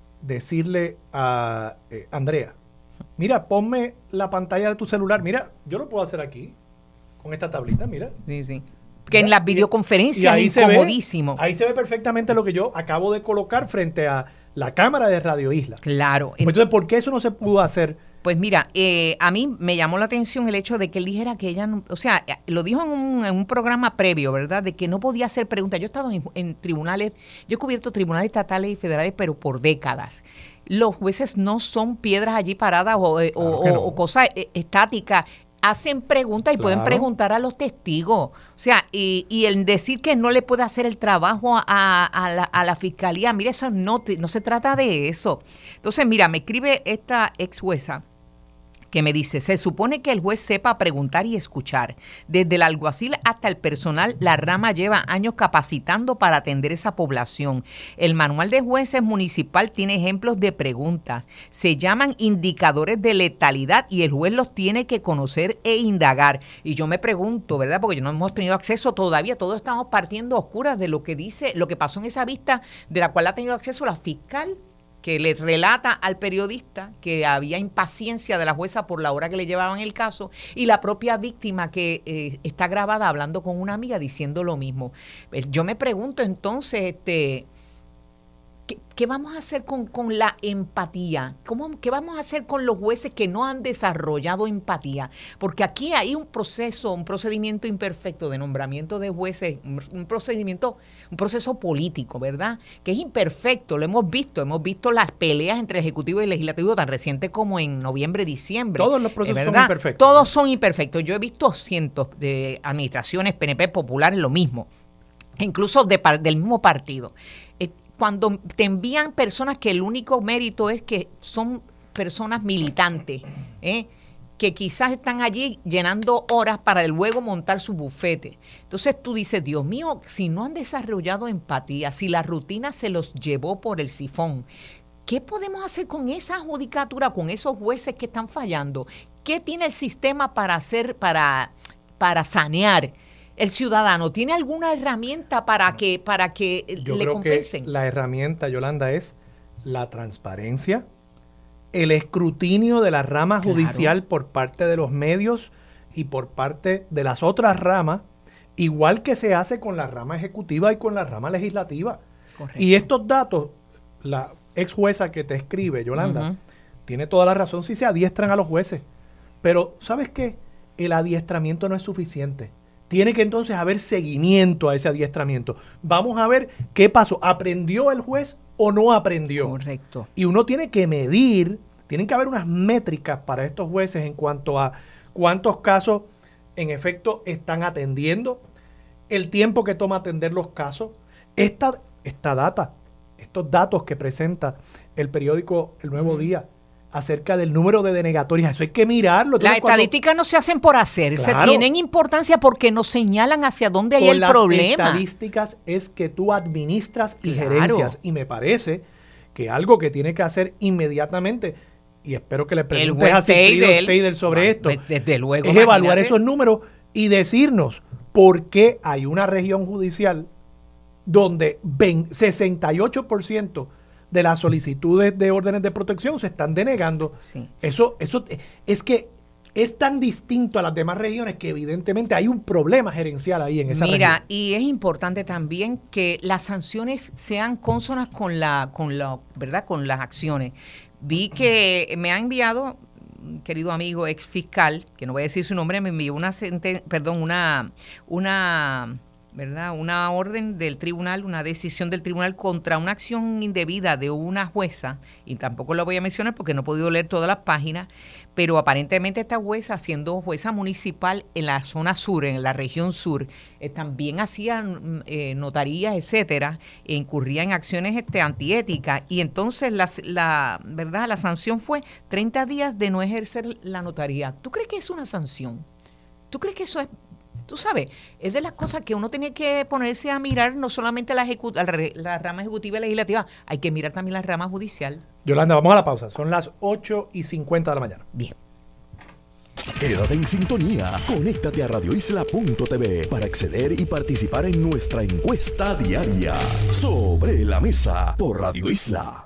Speaker 2: decirle a eh, Andrea, mira, ponme la pantalla de tu celular, mira, yo lo puedo hacer aquí, con esta tablita, mira.
Speaker 4: Sí, sí. Que en las videoconferencias es incomodísimo.
Speaker 2: Ve, ahí se ve perfectamente lo que yo acabo de colocar frente a la cámara de Radio Isla.
Speaker 4: Claro.
Speaker 2: Pues entonces, ¿por qué eso no se pudo hacer?
Speaker 4: Pues mira, eh, a mí me llamó la atención el hecho de que él dijera que ella, no, o sea, lo dijo en un, en un programa previo, ¿verdad? De que no podía hacer preguntas. Yo he estado en, en tribunales, yo he cubierto tribunales estatales y federales, pero por décadas. Los jueces no son piedras allí paradas o, claro o, no. o cosas estáticas. Hacen preguntas y claro. pueden preguntar a los testigos. O sea, y, y el decir que no le puede hacer el trabajo a, a, la, a la fiscalía, mira, eso no, te, no se trata de eso. Entonces, mira, me escribe esta ex jueza que me dice, se supone que el juez sepa preguntar y escuchar. Desde el alguacil hasta el personal, la rama lleva años capacitando para atender esa población. El manual de jueces municipal tiene ejemplos de preguntas. Se llaman indicadores de letalidad y el juez los tiene que conocer e indagar. Y yo me pregunto, ¿verdad? Porque no hemos tenido acceso todavía, todos estamos partiendo a oscuras de lo que dice, lo que pasó en esa vista de la cual ha tenido acceso la fiscal, que le relata al periodista que había impaciencia de la jueza por la hora que le llevaban el caso, y la propia víctima que eh, está grabada hablando con una amiga diciendo lo mismo. Yo me pregunto entonces, este, ¿qué, qué vamos a hacer con, con la empatía? ¿Cómo, ¿Qué vamos a hacer con los jueces que no han desarrollado empatía? Porque aquí hay un proceso, un procedimiento imperfecto de nombramiento de jueces, un, un procedimiento, un proceso político, ¿verdad? Que es imperfecto, lo hemos visto, hemos visto las peleas entre ejecutivo y legislativo tan recientes como en noviembre, diciembre.
Speaker 2: Todos los procesos
Speaker 4: ¿verdad?
Speaker 2: son imperfectos.
Speaker 4: Todos son imperfectos. Yo he visto cientos de administraciones P N P populares lo mismo, incluso de, del mismo partido. Eh, cuando te envían personas que el único mérito es que son personas militantes, ¿eh? que quizás están allí llenando horas para luego montar su bufete. Entonces tú dices, Dios mío, si no han desarrollado empatía, si la rutina se los llevó por el sifón, ¿qué podemos hacer con esa judicatura, con esos jueces que están fallando? ¿Qué tiene el sistema para hacer, para, para sanear? ¿El ciudadano tiene alguna herramienta para que, para que
Speaker 2: Yo
Speaker 4: le
Speaker 2: creo
Speaker 4: compensen?
Speaker 2: Que la herramienta, Yolanda, es la transparencia, el escrutinio de la rama judicial claro. por parte de los medios y por parte de las otras ramas, igual que se hace con la rama ejecutiva y con la rama legislativa. Correcto. Y estos datos, la ex jueza que te escribe, Yolanda, uh-huh. tiene toda la razón si se adiestran a los jueces. Pero, ¿sabes qué? El adiestramiento no es suficiente. Tiene que entonces haber seguimiento a ese adiestramiento. Vamos a ver qué pasó. ¿Aprendió el juez o no aprendió?
Speaker 4: Correcto.
Speaker 2: Y uno tiene que medir, tienen que haber unas métricas para estos jueces en cuanto a cuántos casos en efecto están atendiendo, el tiempo que toma atender los casos. Esta, esta data, estos datos que presenta el periódico El Nuevo mm. Día, acerca del número de denegatorias, eso hay que mirarlo.
Speaker 4: Las estadísticas cuando, no se hacen por hacer, claro, se tienen importancia porque nos señalan hacia dónde hay el
Speaker 2: las
Speaker 4: problema.
Speaker 2: Las estadísticas es que tú administras y claro. gerencias, y me parece que algo que tiene que hacer inmediatamente, y espero que le preguntes a Sigfrido Steidel sobre no, esto,
Speaker 4: desde luego,
Speaker 2: es imagínate. evaluar esos números y decirnos por qué hay una región judicial donde sesenta y ocho por ciento de las solicitudes de órdenes de protección se están denegando. Sí. Eso, eso es que es tan distinto a las demás regiones que evidentemente hay un problema gerencial ahí en esa
Speaker 4: Mira,
Speaker 2: región.
Speaker 4: Mira, y es importante también que las sanciones sean cónsonas con la, con la, ¿verdad? Con las acciones. Vi que me ha enviado, querido amigo ex fiscal, que no voy a decir su nombre, me envió una senten- perdón, una, una ¿verdad? Una orden del tribunal, una decisión del tribunal contra una acción indebida de una jueza, y tampoco lo voy a mencionar porque no he podido leer todas las páginas, pero aparentemente esta jueza, siendo jueza municipal en la zona sur, en la región sur, eh, también hacía eh, notarías, etcétera, e incurría en acciones este, antiéticas, y entonces la, la, ¿verdad? La sanción fue treinta días de no ejercer la notaría. ¿Tú crees que es una sanción? ¿Tú crees que eso es? Tú sabes, es de las cosas que uno tiene que ponerse a mirar, no solamente la, ejecu- la rama ejecutiva y legislativa, hay que mirar también la rama judicial.
Speaker 2: Yolanda, vamos a la pausa. Son las ocho y cincuenta de la mañana.
Speaker 4: Bien.
Speaker 1: Quédate en sintonía. Conéctate a radio isla punto t v para acceder y participar en nuestra encuesta diaria. Sobre la mesa por Radio Isla.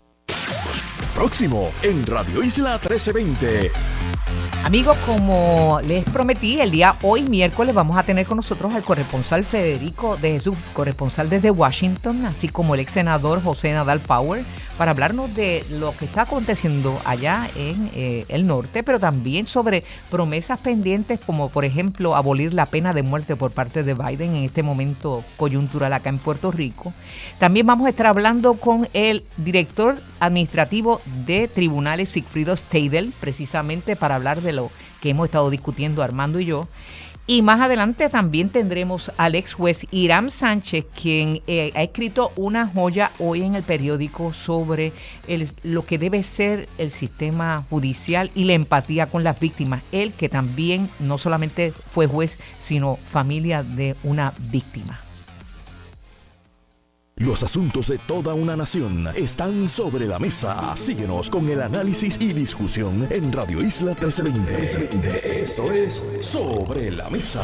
Speaker 1: Próximo en Radio Isla trece veinte.
Speaker 4: Amigos, como les prometí, el día hoy, miércoles, vamos a tener con nosotros al corresponsal Federico de Jesús, corresponsal desde Washington, así como el ex senador José Nadal Power, para hablarnos de lo que está aconteciendo allá en eh, el norte, pero también sobre promesas pendientes, como por ejemplo abolir la pena de muerte por parte de Biden en este momento coyuntural acá en Puerto Rico. También vamos a estar hablando con el director administrativo de tribunales, Sigfrido Steidel, precisamente para hablar de lo que hemos estado discutiendo Armando y yo. Y más adelante también tendremos al ex juez Hiram Sánchez, quien eh, ha escrito una joya hoy en el periódico sobre el, lo que debe ser el sistema judicial y la empatía con las víctimas. Él, que también no solamente fue juez, sino familia de una víctima.
Speaker 1: Los asuntos de toda una nación están sobre la mesa. Síguenos con el análisis y discusión en Radio Isla trece veinte. Esto es Sobre la Mesa.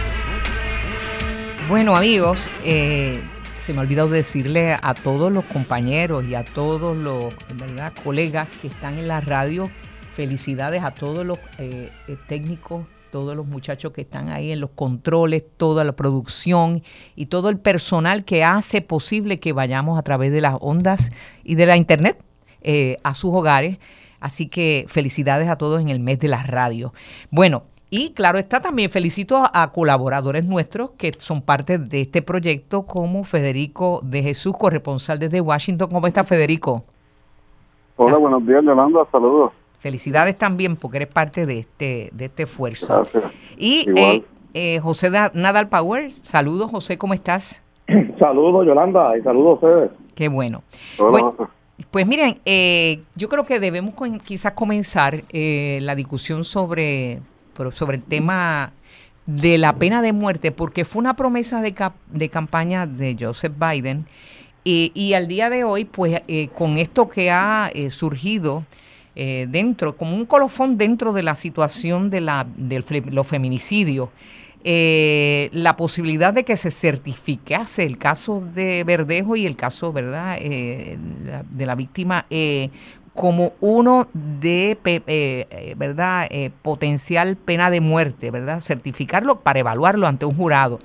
Speaker 4: Bueno, amigos, eh, se me ha olvidado decirle a todos los compañeros y a todos los, ¿verdad?, colegas que están en la radio, felicidades a todos los eh, técnicos, todos los muchachos que están ahí en los controles, toda la producción y todo el personal que hace posible que vayamos a través de las ondas y de la internet eh, a sus hogares. Así que felicidades a todos en el mes de la radio. Bueno, y claro está, también felicito a, a colaboradores nuestros que son parte de este proyecto, como Federico de Jesús, corresponsal desde Washington. ¿Cómo está, Federico?
Speaker 5: Hola, buenos días, Yolanda, saludos.
Speaker 4: Felicidades también porque eres parte de este de este esfuerzo.
Speaker 5: Gracias.
Speaker 4: Y eh, eh, José Nadal Power, saludos, José, ¿cómo estás?
Speaker 5: Saludos, Yolanda, y saludos a ustedes.
Speaker 4: Qué bueno.
Speaker 5: Hola.
Speaker 4: Bueno, pues miren, eh, yo creo que debemos con, quizás comenzar eh, la discusión sobre, sobre el tema de la pena de muerte, porque fue una promesa de, cap, de campaña de Joseph Biden, y, y al día de hoy, pues eh, con esto que ha eh, surgido Eh, dentro, como un colofón dentro de la situación de la, de los feminicidios, eh, la posibilidad de que se certificase el caso de Verdejo y el caso, ¿verdad?, eh, la, de la víctima eh, como uno de, eh, ¿verdad?, eh, potencial pena de muerte, ¿verdad?, certificarlo para evaluarlo ante un jurado.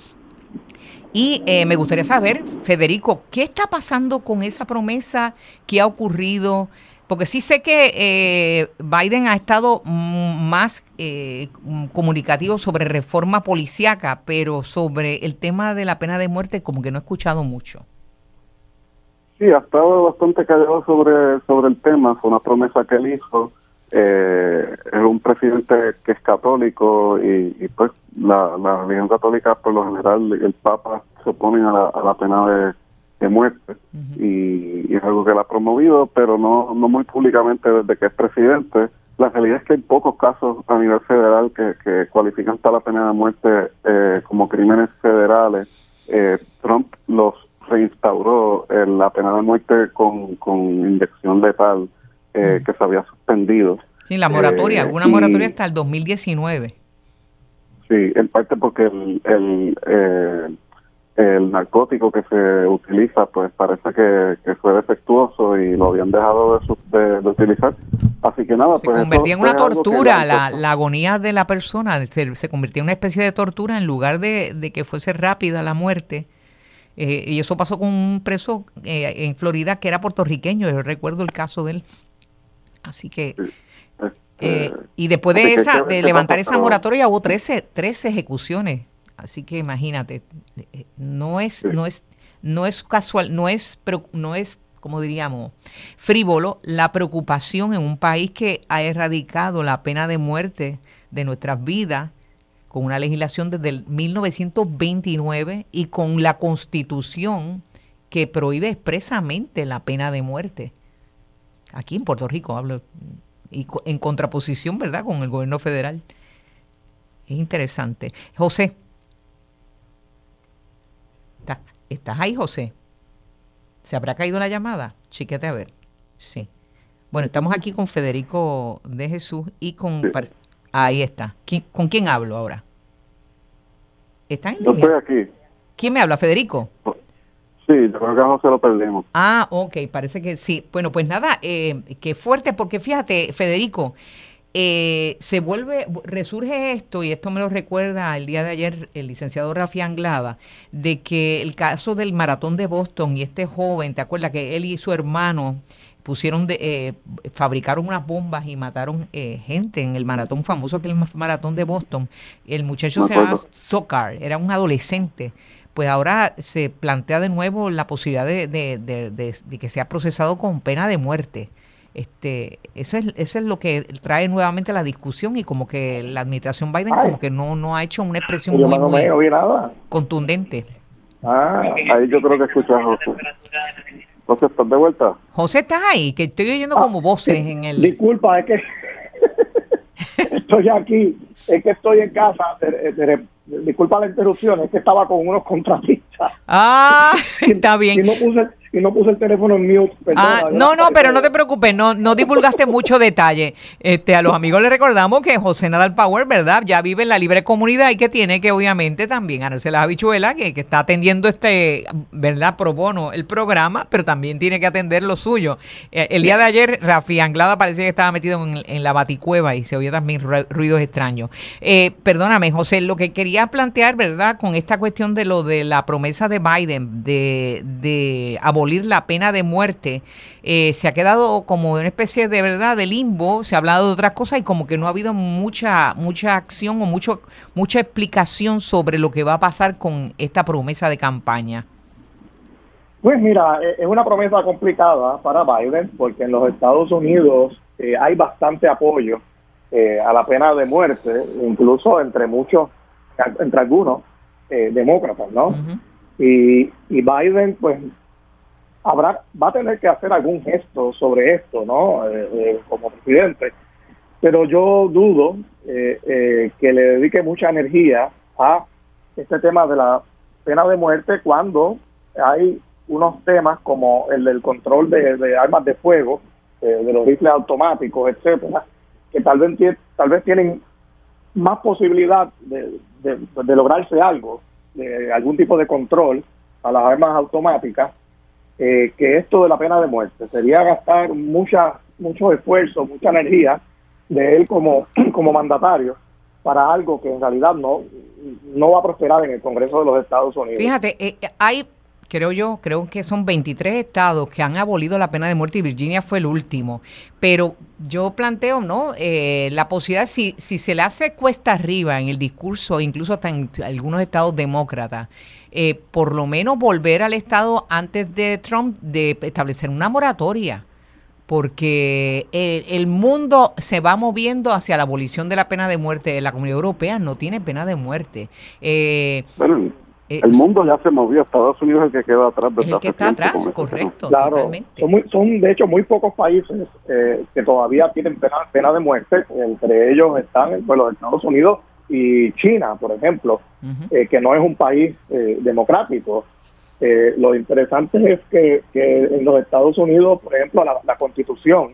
Speaker 4: Y eh, me gustaría saber, Federico, ¿qué está pasando con esa promesa? ¿Qué ha ocurrido? Porque sí sé que eh, Biden ha estado más eh, comunicativo sobre reforma policíaca, pero sobre el tema de la pena de muerte como que no he escuchado mucho.
Speaker 5: Sí, ha estado bastante callado sobre, sobre el tema. Fue una promesa que él hizo. Eh, es un presidente que es católico y, y pues la, la religión católica, por lo general, el Papa se opone a la, a la pena de, de muerte. Uh-huh. y, y es algo que él ha promovido, pero no, no muy públicamente desde que es presidente. La realidad es que hay pocos casos a nivel federal que, que cualifican hasta la pena de muerte eh, como crímenes federales. Eh, Trump los reinstauró eh, la pena de muerte con, con inyección letal. Eh, que se había suspendido.
Speaker 4: Sí, la moratoria, eh, una y, moratoria hasta el dos mil diecinueve.
Speaker 5: Sí, en parte porque el el, eh, el narcótico que se utiliza, pues parece que, que fue defectuoso y lo habían dejado de, de, de utilizar. Así que nada,
Speaker 4: se
Speaker 5: pues
Speaker 4: convertía en una tortura, la, la agonía de la persona, se, se convertía en una especie de tortura en lugar de, de que fuese rápida la muerte. Eh, y eso pasó con un preso eh, en Florida que era puertorriqueño, yo recuerdo el caso de él. Así que, eh, y después de esa, de levantar esa moratoria hubo trece, trece ejecuciones. Así que imagínate, no es, no es, no es casual, no es, no es, como diríamos, frívolo la preocupación en un país que ha erradicado la pena de muerte de nuestras vidas con una legislación desde el mil novecientos veintinueve y con la Constitución que prohíbe expresamente la pena de muerte. Aquí en Puerto Rico hablo, y en contraposición, ¿verdad?, con el gobierno federal. Es interesante. José. ¿Estás, ¿Estás ahí, José? ¿Se habrá caído la llamada? Chíquete a ver. Sí. Bueno, estamos aquí con Federico de Jesús y con... Sí. Ahí está. ¿Quién, ¿Con quién hablo ahora? ¿Está en línea?
Speaker 5: Yo estoy aquí.
Speaker 4: ¿Quién me habla, Federico?
Speaker 5: Sí, yo creo que a José lo perdimos.
Speaker 4: Ah, ok, parece que sí. Bueno, pues nada, eh, qué fuerte, porque fíjate, Federico, eh, se vuelve, resurge esto, y esto me lo recuerda el día de ayer el licenciado Rafi Anglada, de que el caso del maratón de Boston y este joven, ¿te acuerdas que él y su hermano pusieron de, eh, fabricaron unas bombas y mataron eh, gente en el maratón famoso, que es el maratón de Boston? El muchacho no se llama Sokar, era un adolescente. Pues ahora se plantea de nuevo la posibilidad de, de, de, de, de que sea procesado con pena de muerte. Este, eso es, eso es lo que trae nuevamente la discusión, y como que la administración Biden Ay. como que no, no ha hecho una expresión muy,
Speaker 5: no
Speaker 4: muy
Speaker 5: me nada.
Speaker 4: contundente.
Speaker 5: Ah, ahí yo creo que escuchas a José. José, ¿estás de vuelta?
Speaker 4: José, ¿estás ahí? Que estoy oyendo ah, como voces en el...
Speaker 6: Disculpa, es que estoy aquí, es que estoy en casa. De, de, de, disculpa la interrupción, es que estaba con unos contratistas.
Speaker 4: Ah, está bien.
Speaker 6: Y no puse, y no puse el teléfono en mute. Perdona,
Speaker 4: ah, no, no, pero no te preocupes, no, no divulgaste mucho detalle. Este, a los amigos les recordamos que José Nadal Power, ¿verdad?, ya vive en la libre comunidad y que tiene que obviamente también ganarse las habichuelas, que, que está atendiendo este, ¿verdad?, pro bono el programa, pero también tiene que atender lo suyo. Eh, el día de ayer, Rafi Anglada parecía que estaba metido en, en la baticueva y se oía también ruidos extraños. Eh, perdóname, José, lo que quería plantear, ¿verdad?, con esta cuestión de lo de la promesa de Biden de, de abolir la pena de muerte, eh, se ha quedado como una especie de verdad de limbo. Se ha hablado de otras cosas y como que no ha habido mucha mucha acción o mucho mucha explicación sobre lo que va a pasar con esta promesa de campaña.
Speaker 6: Pues mira, es una promesa complicada para Biden porque en los Estados Unidos eh, hay bastante apoyo eh, a la pena de muerte, incluso entre muchos, entre algunos eh, demócratas, ¿no? Uh-huh. Y, y Biden, pues, habrá va a tener que hacer algún gesto sobre esto, ¿no? Eh, eh, como presidente. Pero yo dudo eh, eh, que le dedique mucha energía a este tema de la pena de muerte cuando hay unos temas como el del control de, de armas de fuego, eh, de los rifles automáticos, etcétera, que tal vez, tal vez tienen más posibilidad de, de, de lograrse algo, de algún tipo de control a las armas automáticas, eh, que esto de la pena de muerte. Sería gastar mucha, mucho esfuerzo, mucha energía de él como, como mandatario para algo que en realidad no, no va a prosperar en el Congreso de los Estados Unidos.
Speaker 4: Fíjate, eh, hay, creo yo, creo que son veintitrés estados que han abolido la pena de muerte y Virginia fue el último. Pero yo planteo, ¿no? Eh, la posibilidad, si, si se le hace cuesta arriba en el discurso, incluso hasta en algunos estados demócratas, eh, por lo menos volver al estado antes de Trump de establecer una moratoria. Porque el, el mundo se va moviendo hacia la abolición de la pena de muerte. La Comunidad Europea no tiene pena de muerte. Eh,
Speaker 5: bueno, el mundo ya se movió. Estados Unidos es el que queda atrás.
Speaker 4: Es el que está atrás, correcto.
Speaker 6: Claro,
Speaker 4: totalmente.
Speaker 6: Son, muy, son de hecho muy pocos países eh, que todavía tienen pena, pena de muerte. Entre ellos están pues, los Estados Unidos y China, por ejemplo, uh-huh. eh, que no es un país eh, democrático. Eh, lo interesante es que, que en los Estados Unidos, por ejemplo, la, la Constitución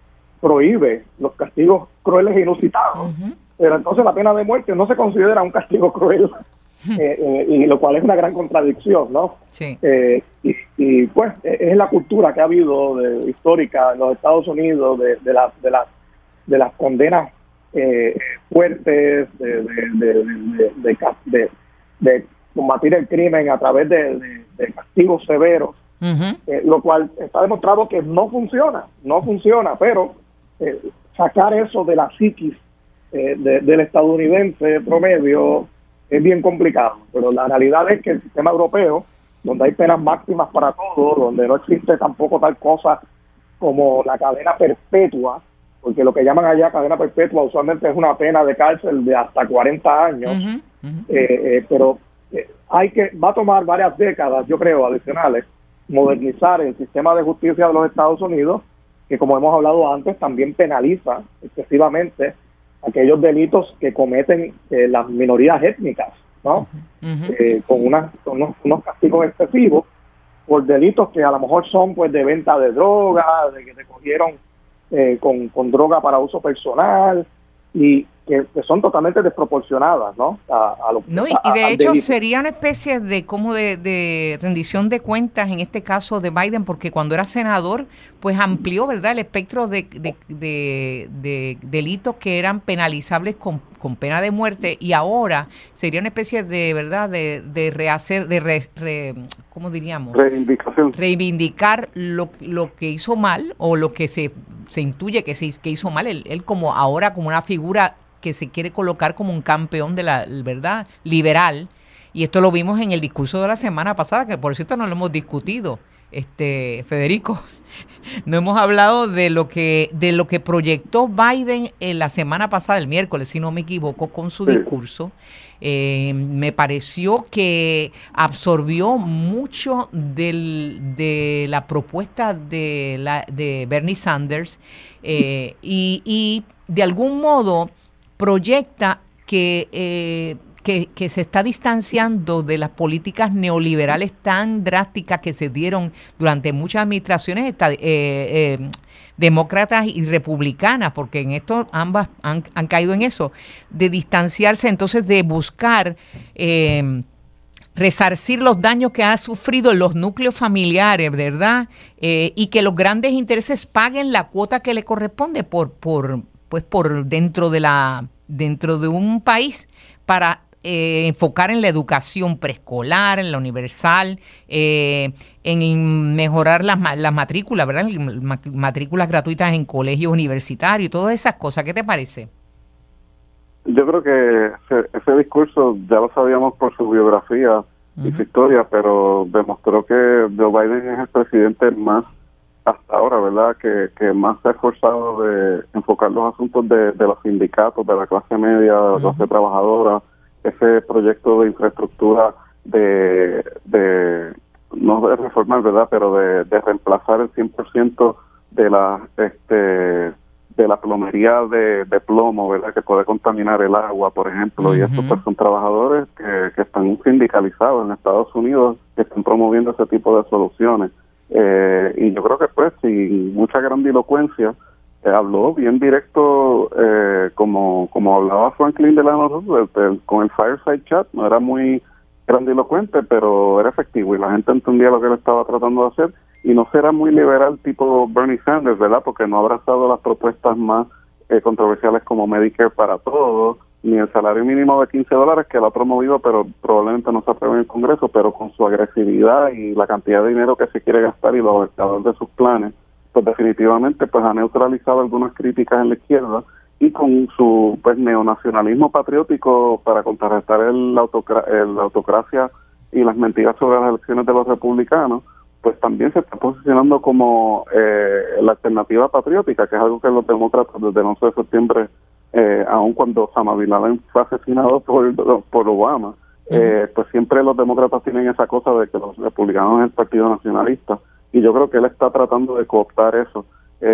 Speaker 6: prohíbe los castigos crueles e inusitados, uh-huh. pero entonces la pena de muerte no se considera un castigo cruel, uh-huh. eh, eh, y lo cual es una gran contradicción, ¿no?
Speaker 4: Sí.
Speaker 6: Eh, y, y pues es la cultura que ha habido de, histórica en los Estados Unidos de, de, la, de, las, de las condenas eh, fuertes, de, de, de, de, de, de, de combatir el crimen a través de, de, de castigos severos, uh-huh. eh, lo cual está demostrado que no funciona, no funciona, pero eh, sacar eso de la psiquis eh, de, del estadounidense promedio es bien complicado, pero la realidad es que el sistema europeo, donde hay penas máximas para todos, donde no existe tampoco tal cosa como la cadena perpetua, porque lo que llaman allá cadena perpetua usualmente es una pena de cárcel de hasta cuarenta años, uh-huh. Uh-huh. Eh, eh, pero hay que va a tomar varias décadas, yo creo, adicionales, modernizar el sistema de justicia de los Estados Unidos, que como hemos hablado antes, también penaliza excesivamente aquellos delitos que cometen eh, las minorías étnicas, ¿no? Uh-huh. Eh, con, una, con unos, unos castigos excesivos por delitos que a lo mejor son pues de venta de droga, de que te cogieron eh, con, con droga para uso personal, y que, que son totalmente desproporcionadas, ¿no? A, a lo,
Speaker 4: no, y,
Speaker 6: a,
Speaker 4: y de hecho
Speaker 6: delito.
Speaker 4: Sería una especie de como de, de rendición de cuentas en este caso de Biden, porque cuando era senador, pues amplió, ¿verdad?, el espectro de, de, de, de delitos que eran penalizables con, con pena de muerte, y ahora sería una especie de, ¿verdad?, de, de rehacer, de re, re, ¿cómo diríamos?
Speaker 5: Reivindicación.
Speaker 4: Reivindicar lo, lo que hizo mal, o lo que se, se intuye que, se, que hizo mal, él, él como ahora como una figura que se quiere colocar como un campeón de la, ¿verdad?, liberal, y esto lo vimos en el discurso de la semana pasada, que por cierto no lo hemos discutido, este Federico, no hemos hablado de lo que de lo que proyectó Biden en la semana pasada, el miércoles, si no me equivoco, con su discurso. Eh, me pareció que absorbió mucho del, de la propuesta de, la, de Bernie Sanders, eh, y, y de algún modo proyecta que, eh, que, que se está distanciando de las políticas neoliberales tan drásticas que se dieron durante muchas administraciones eh, eh, demócratas y republicanas, porque en esto ambas han, han caído en eso, de distanciarse, entonces de buscar eh, resarcir los daños que han sufrido los núcleos familiares, ¿verdad? Eh, y que los grandes intereses paguen la cuota que le corresponde por, por pues por dentro de la dentro de un país para eh, enfocar en la educación preescolar, en la universal, eh, en mejorar las, las matrículas, ¿verdad? Matrículas gratuitas en colegios universitarios y todas esas cosas. ¿Qué te parece?
Speaker 5: Yo creo que ese, ese discurso ya lo sabíamos por su biografía uh-huh. y su historia, pero demostró que Joe Biden es el presidente más hasta ahora, ¿verdad?, que, que más se ha esforzado de enfocar los asuntos de, de los sindicatos, de la clase media, de la clase uh-huh. trabajadora, ese proyecto de infraestructura de, de no de reformar, ¿verdad?, pero de, de reemplazar el cien por ciento de la este de la plomería de, de plomo, ¿verdad?, que puede contaminar el agua, por ejemplo, uh-huh. y estos pues, son trabajadores que, que están sindicalizados en Estados Unidos, que están promoviendo ese tipo de soluciones. Eh, y yo creo que pues sin mucha grandilocuencia eh, habló bien directo, eh, como como hablaba Franklin Delano Roosevelt, el, con el fireside chat. No era muy grandilocuente, pero era efectivo y la gente entendía lo que él estaba tratando de hacer, y no será muy liberal tipo Bernie Sanders, ¿verdad? Porque no ha abrazado las propuestas más eh, controversiales como Medicare para todos, ni el salario mínimo de quince dólares, que lo ha promovido, pero probablemente no se apruebe en el Congreso, pero con su agresividad y la cantidad de dinero que se quiere gastar y los abarcadores de sus planes, pues definitivamente pues ha neutralizado algunas críticas en la izquierda, y con su pues neonacionalismo patriótico para contrarrestar el autocra el, la autocracia y las mentiras sobre las elecciones de los republicanos, pues también se está posicionando como eh, la alternativa patriótica, que es algo que los demócratas desde el once de septiembre, eh, aun cuando Osama Bin Laden fue asesinado por, por Obama, uh-huh. eh, pues siempre los demócratas tienen esa cosa de que los republicanos es el partido nacionalista, y yo creo que él está tratando de cooptar eso.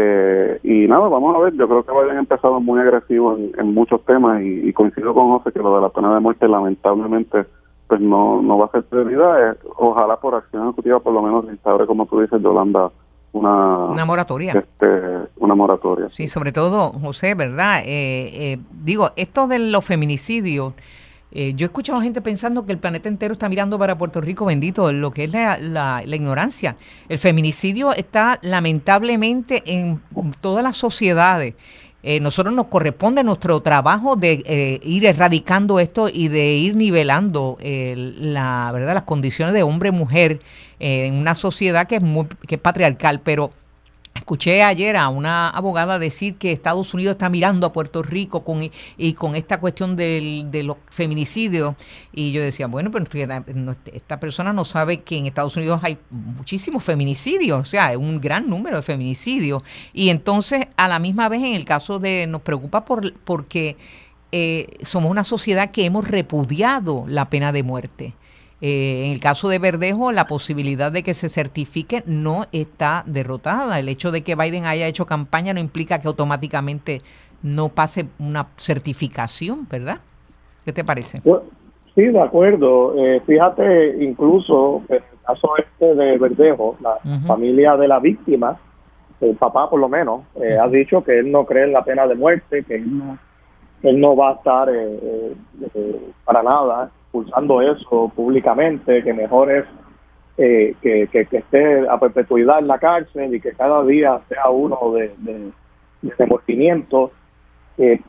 Speaker 5: Eh, y nada, vamos a ver, yo creo que Biden ha empezado muy agresivo en, en muchos temas, y, y coincido con José que lo de la pena de muerte lamentablemente pues no no va a ser prioridad. Eh, ojalá por acción ejecutiva por lo menos se instaure, como tú dices, Yolanda, una,
Speaker 4: una moratoria.
Speaker 5: Este, una moratoria.
Speaker 4: Sí, sobre todo, José, ¿verdad? Eh, eh, digo, esto de los feminicidios, Eh, yo he escuchado a gente pensando que el planeta entero está mirando para Puerto Rico, bendito, lo que es la, la, la ignorancia. El feminicidio está lamentablemente en todas las sociedades. Eh, nosotros nos corresponde nuestro trabajo de eh, ir erradicando esto y de ir nivelando eh, la verdad las condiciones de hombre-mujer eh, en una sociedad que es muy que es patriarcal, pero escuché ayer a una abogada decir que Estados Unidos está mirando a Puerto Rico con y con esta cuestión del, de los feminicidios, y yo decía, bueno, pero esta persona no sabe que en Estados Unidos hay muchísimos feminicidios, o sea, un gran número de feminicidios, y entonces a la misma vez en el caso de, nos preocupa por porque eh, somos una sociedad que hemos repudiado la pena de muerte. Eh, en el caso de Verdejo, la posibilidad de que se certifique no está derrotada. El hecho de que Biden haya hecho campaña no implica que automáticamente no pase una certificación, ¿verdad? ¿Qué te parece?
Speaker 6: Pues, sí, de acuerdo. Eh, fíjate, incluso en el caso este de Verdejo, la uh-huh. familia de la víctima, el papá por lo menos, eh, uh-huh. ha dicho que él no cree en la pena de muerte, que él no, él no va a estar eh, eh, eh, para nada impulsando eso públicamente, que mejor es eh, que, que, que esté a perpetuidad en la cárcel y que cada día sea uno de, de, de remordimiento. Eh,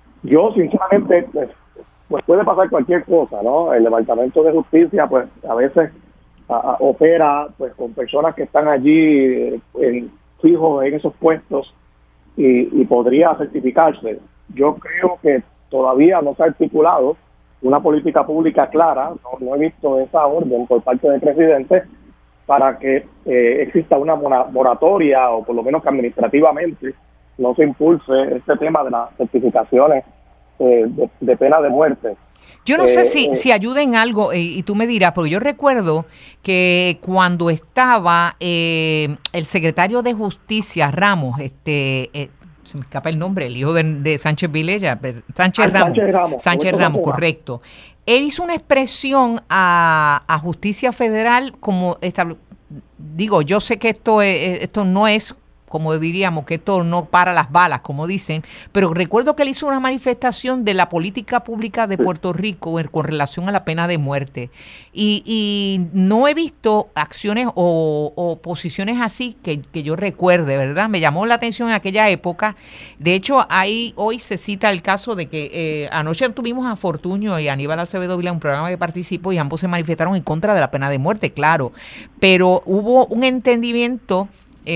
Speaker 6: yo sinceramente, pues, pues puede pasar cualquier cosa, ¿no? El Departamento de Justicia pues a veces a, a, opera pues con personas que están allí eh, en, fijos en esos puestos y, y podría certificarse. Yo creo que todavía no se ha articulado una política pública clara, no, no he visto esa orden por parte del presidente para que eh, exista una moratoria, o por lo menos que administrativamente no se impulse este tema de las certificaciones eh, de, de pena de muerte.
Speaker 4: Yo no eh, sé si, eh, si ayuda en algo, eh, y tú me dirás, porque yo recuerdo que cuando estaba eh, el secretario de Justicia, Ramos, este... Eh, se me escapa el nombre, el hijo de, de Sánchez Vilella, Sánchez Ramos,
Speaker 6: Sánchez Ramos,
Speaker 4: Sánchez Ramos, correcto. Él hizo una expresión a, a Justicia Federal como, esta, digo, yo sé que esto es, esto no es, como diríamos, que esto no para las balas, como dicen, pero recuerdo que él hizo una manifestación de la política pública de Puerto Rico en, con relación a la pena de muerte. Y, y no he visto acciones o, o posiciones así que, que yo recuerde, ¿verdad? Me llamó la atención en aquella época. De hecho, ahí hoy se cita el caso de que eh, anoche tuvimos a Fortuño y a Aníbal Acevedo Vilá, un programa que participó, y ambos se manifestaron en contra de la pena de muerte, claro. Pero hubo un entendimiento.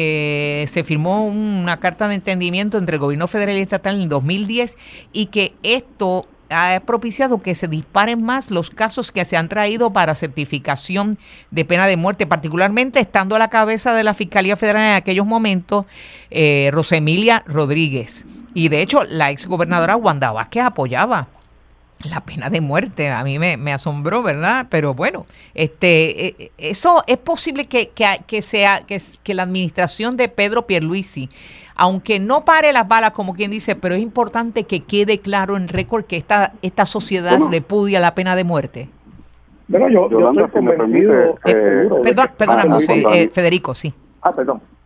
Speaker 4: Eh, se firmó una carta de entendimiento entre el gobierno federal y estatal en el dos mil diez, y que esto ha propiciado que se disparen más los casos que se han traído para certificación de pena de muerte, particularmente estando a la cabeza de la Fiscalía Federal en aquellos momentos eh, Rosemilia Rodríguez, y de hecho la exgobernadora Wanda Vázquez apoyaba la pena de muerte. A mí me, me asombró, ¿verdad? Pero bueno, este eh, eso es posible que, que, que sea que, que la administración de Pedro Pierluisi, aunque no pare las balas, como quien dice, pero es importante que quede claro en récord que esta esta sociedad bueno, repudia la pena de muerte.
Speaker 6: Bueno, yo, yo estoy convencido.
Speaker 5: Eh,
Speaker 4: perdón, perdóname, ah, eh, Federico, sí.
Speaker 6: Ah, perdón.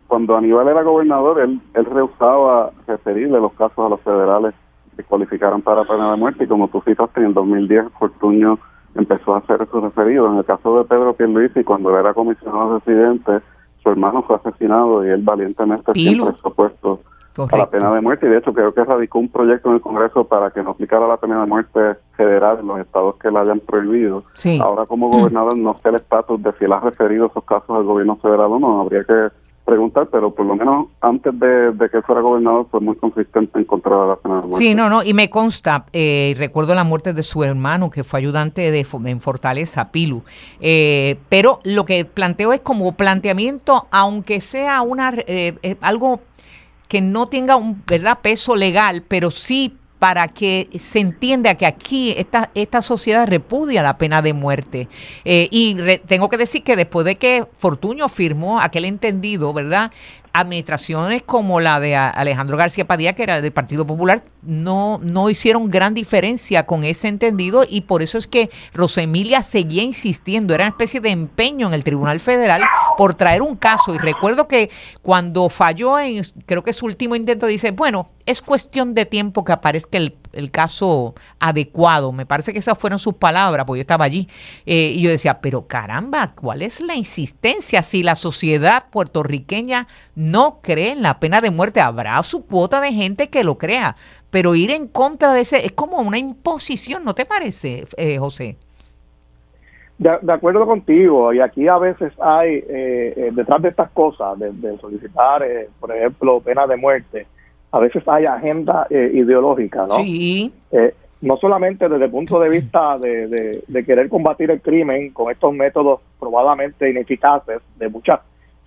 Speaker 5: cuando Aníbal era gobernador, él, él rehusaba referirle los casos a los federales que cualificaron para pena de muerte, y como tú citaste, en el dos mil diez Fortuño empezó a hacer esos referidos. En el caso de Pedro Pierluisi, cuando él era comisionado residente, su hermano fue asesinado y él valientemente
Speaker 4: Pilo.
Speaker 5: siempre se ha opuesto
Speaker 4: Correcto.
Speaker 5: a la pena de muerte, y de hecho creo que radicó un proyecto en el Congreso para que no aplicara la pena de muerte federal en los estados que la hayan prohibido.
Speaker 4: Sí.
Speaker 5: Ahora, como gobernador, no sé el estatus de si él ha referido esos casos al gobierno federal o no, habría que preguntar, pero por lo menos antes de, de que fuera gobernador fue muy consistente en contra de la pena de muerte.
Speaker 4: Sí, no, no, y me consta, eh, recuerdo la muerte de su hermano, que fue ayudante de en Fortaleza, Pilu, eh, pero lo que planteo es como planteamiento, aunque sea una eh, eh, algo que no tenga un verdad peso legal, pero sí para que se entienda que aquí esta esta sociedad repudia la pena de muerte. Eh, y re, tengo que decir que después de que Fortuño firmó aquel entendido, ¿verdad?, administraciones como la de Alejandro García Padilla, que era del Partido Popular, no, no hicieron gran diferencia con ese entendido, y por eso es que Rosemilia seguía insistiendo. Era una especie de empeño en el Tribunal Federal por traer un caso. Y recuerdo que cuando falló en, creo que su último intento, dice, bueno, es cuestión de tiempo que aparezca el, el caso adecuado. Me parece que esas fueron sus palabras, porque yo estaba allí. Eh, y yo decía, pero caramba, ¿cuál es la insistencia? Si la sociedad puertorriqueña no cree en la pena de muerte, habrá su cuota de gente que lo crea, pero ir en contra de ese es como una imposición, ¿no te parece, eh, José?
Speaker 6: De, de acuerdo contigo, y aquí a veces hay, eh, eh, detrás de estas cosas, de, de solicitar, eh, por ejemplo, pena de muerte, a veces hay agenda eh, ideológica, ¿no?
Speaker 4: Sí.
Speaker 6: Eh, no solamente desde el punto de vista de, de, de querer combatir el crimen con estos métodos probadamente ineficaces, de muchas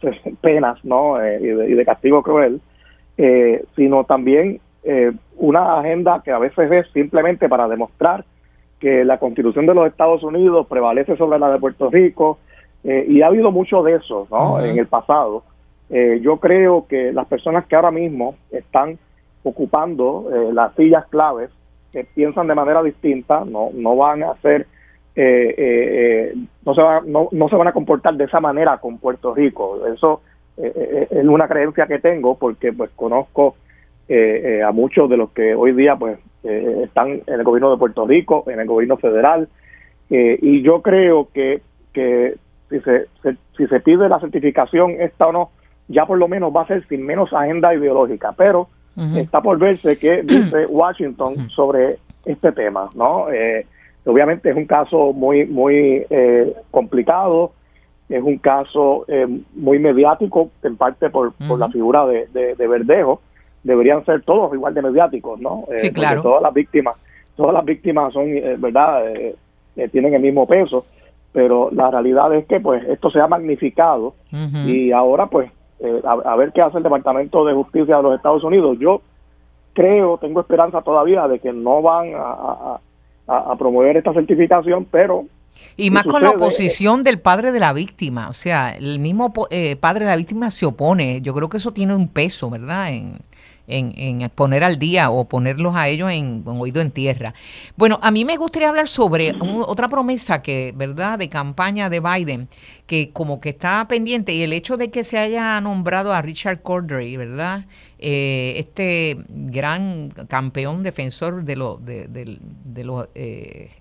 Speaker 6: penas, ¿no? Eh, y, de, y de castigo cruel, eh, sino también eh, una agenda que a veces es simplemente para demostrar que la Constitución de los Estados Unidos prevalece sobre la de Puerto Rico, eh, y ha habido mucho de eso, ¿no? Uh-huh. En el pasado. Eh, yo creo que las personas que ahora mismo están ocupando eh, las sillas claves, que piensan de manera distinta, no no van a hacer eh, eh, no se van no, no se van a comportar de esa manera con Puerto Rico. Eso eh, es una creencia que tengo, porque pues conozco eh, eh, a muchos de los que hoy día pues eh, están en el gobierno de Puerto Rico, en el gobierno federal, eh, y yo creo que que si se, se si se pide la certificación esta o no, ya por lo menos va a ser sin menos agenda ideológica, pero uh-huh. está por verse qué dice Washington uh-huh. sobre este tema, ¿no? Eh, obviamente es un caso muy muy eh, complicado, es un caso eh, muy mediático, en parte por, uh-huh. por la figura de, de, de Verdejo. Deberían ser todos igual de mediáticos, ¿no? Eh,
Speaker 4: sí, claro.
Speaker 6: Todas las víctimas, todas las víctimas son, eh, ¿verdad? Eh, eh, tienen el mismo peso, pero la realidad es que pues esto se ha magnificado uh-huh. y ahora pues Eh, a, a ver qué hace el Departamento de Justicia de los Estados Unidos. Yo creo, tengo esperanza todavía de que no van a, a, a promover esta certificación, pero...
Speaker 4: Y más con la oposición del padre de la víctima, o sea, el mismo eh, padre de la víctima se opone. Yo creo que eso tiene un peso, ¿verdad?, en, en, en poner al día o ponerlos a ellos en, en oído en tierra. Bueno, a mí me gustaría hablar sobre un, otra promesa que, ¿verdad?, de campaña de Biden, que como que está pendiente, y el hecho de que se haya nombrado a Richard Cordray, ¿verdad?, eh, este gran campeón defensor de los de, de, de los eh,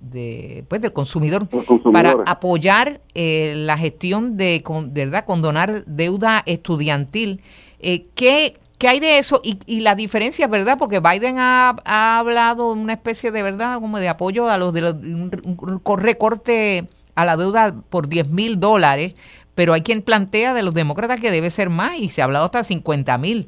Speaker 4: de, pues, del consumidor, para apoyar eh, la gestión de, con, de verdad, condonar deuda estudiantil. Eh, ¿qué, ¿Qué hay de eso? Y, y la diferencia, ¿verdad? Porque Biden ha, ha hablado de una especie de, ¿verdad?, como de apoyo a los de los, un, un recorte a la deuda por diez mil dólares, pero hay quien plantea de los demócratas que debe ser más, y se ha hablado hasta cincuenta mil.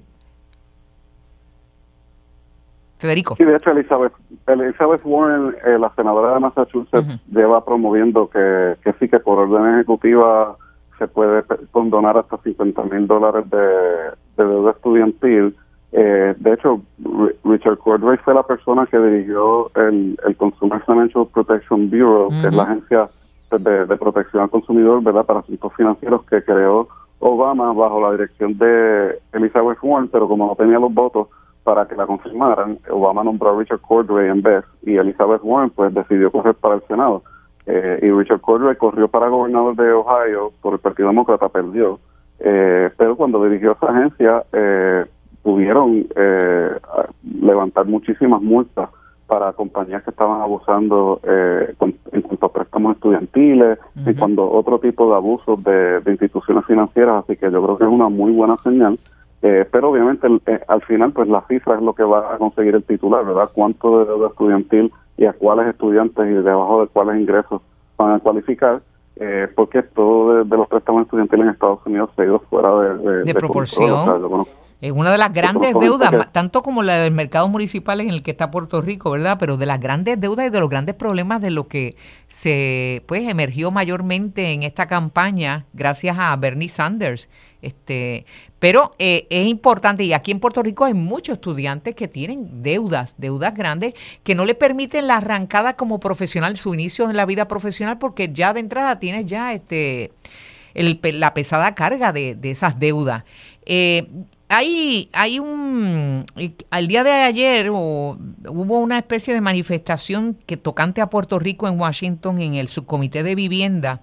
Speaker 4: Federico.
Speaker 5: Sí, de hecho, Elizabeth, Elizabeth Warren, eh, la senadora de Massachusetts, uh-huh. lleva promoviendo que, que sí, que por orden ejecutiva se puede condonar hasta cincuenta mil dólares de, de deuda estudiantil. Eh, de hecho, R- Richard Cordray fue la persona que dirigió el, el Consumer Financial Protection Bureau, uh-huh. que es la agencia de, de protección al consumidor, ¿verdad?, para asuntos financieros, que creó Obama bajo la dirección de Elizabeth Warren, pero como no tenía los votos para que la confirmaran, Obama nombró a Richard Cordray en vez, y Elizabeth Warren pues decidió correr para el Senado. Eh, y Richard Cordray corrió para gobernador de Ohio por el Partido Demócrata, perdió, eh, pero cuando dirigió esa agencia eh, pudieron eh, levantar muchísimas multas para compañías que estaban abusando eh, con, en cuanto a préstamos estudiantiles, uh-huh. en cuanto a otro tipo de abusos de, de instituciones financieras, así que yo creo que es una muy buena señal, eh, pero obviamente el, eh, al final pues la cifra es lo que va a conseguir el titular, ¿verdad? Cuánto de deuda estudiantil y a cuáles estudiantes y debajo de cuáles ingresos van a cualificar, eh, porque todo de, de los préstamos estudiantiles en Estados Unidos se ha ido fuera de, de,
Speaker 4: de,
Speaker 5: de
Speaker 4: proporción.
Speaker 5: Control, o sea, bueno,
Speaker 4: es una de las grandes deudas, que, tanto como la de los mercados municipales en el que está Puerto Rico, ¿verdad? Pero de las grandes deudas y de los grandes problemas de lo que se pues emergió mayormente en esta campaña gracias a Bernie Sanders. Este, pero eh, es importante, y aquí en Puerto Rico hay muchos estudiantes que tienen deudas, deudas grandes, que no le permiten la arrancada como profesional, su inicio en la vida profesional, porque ya de entrada tienes ya este el, la pesada carga de, de esas deudas. Eh, hay, hay un, al día de ayer o, hubo una especie de manifestación que tocante a Puerto Rico en Washington en el subcomité de vivienda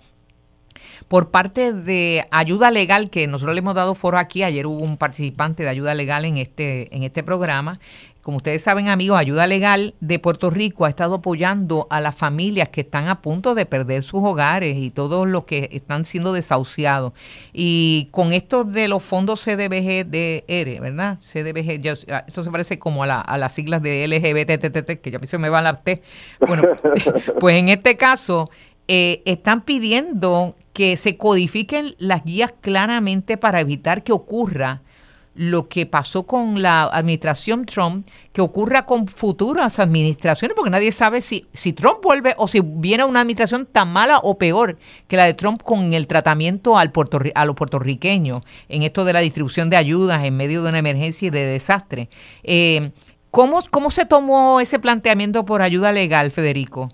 Speaker 4: por parte de Ayuda Legal, que nosotros le hemos dado foro aquí. Ayer hubo un participante de Ayuda Legal en este, en este programa. Como ustedes saben, amigos, Ayuda Legal de Puerto Rico ha estado apoyando a las familias que están a punto de perder sus hogares y todos los que están siendo desahuciados. Y con esto de los fondos C D B G D R, ¿verdad? C D B G, yo, esto se parece como a, la, a las siglas de L G B T T T, que ya a mí se me va la T. Bueno, pues en este caso eh, están pidiendo que se codifiquen las guías claramente para evitar que ocurra lo que pasó con la administración Trump, que ocurra con futuras administraciones, porque nadie sabe si, si Trump vuelve o si viene una administración tan mala o peor que la de Trump con el tratamiento al Puerto, a los puertorriqueños en esto de la distribución de ayudas en medio de una emergencia y de desastre. Eh, ¿cómo, ¿Cómo se tomó ese planteamiento por Ayuda Legal, Federico?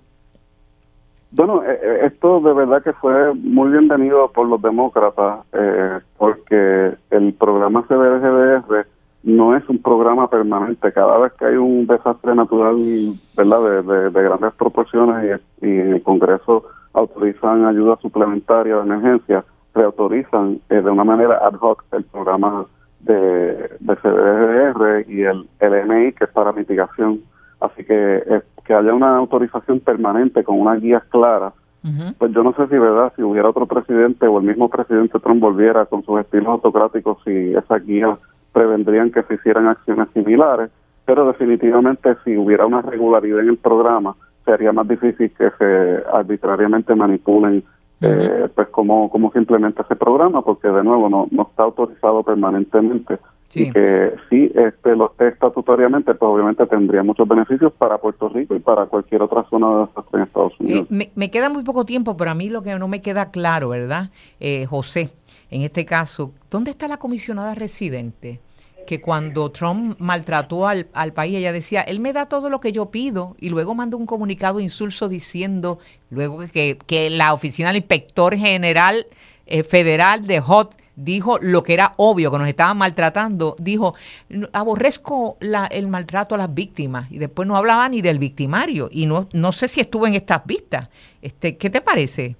Speaker 5: Bueno, eh, esto de verdad que fue muy bienvenido por los demócratas, eh, porque el programa C D B G D R no es un programa permanente. Cada vez que hay un desastre natural, ¿verdad?, de, de, de grandes proporciones y, y en el Congreso autorizan ayuda suplementaria de emergencia, reautorizan eh, de una manera ad hoc el programa de, de C D B G D R y el, el M I, que es para mitigación. Así que eh, que haya una autorización permanente con unas guías claras, uh-huh. pues yo no sé si, verdad, si hubiera otro presidente o el mismo presidente Trump volviera con sus estilos autocráticos, si esas guías prevendrían que se hicieran acciones similares, pero definitivamente si hubiera una regularidad en el programa, sería más difícil que se arbitrariamente manipulen uh-huh. eh, pues cómo, cómo se implementa ese programa, porque de nuevo no, no está autorizado permanentemente. Sí. Y que sí este, lo esté estatutoriamente, pues obviamente tendría muchos beneficios para Puerto Rico y para cualquier otra zona de desastre en Estados Unidos.
Speaker 4: Eh, me, me queda muy poco tiempo, pero a mí lo que no me queda claro, ¿verdad, eh, José? En este caso, ¿dónde está la comisionada residente? Que cuando Trump maltrató al, al país, ella decía, él me da todo lo que yo pido, y luego mandó un comunicado insulso diciendo, luego que, que la oficina del inspector general eh, federal de H O T dijo lo que era obvio, que nos estaban maltratando, dijo, aborrezco la, el maltrato a las víctimas, y después no hablaba ni del victimario, y no no sé si estuvo en estas vistas. Este, ¿qué te parece?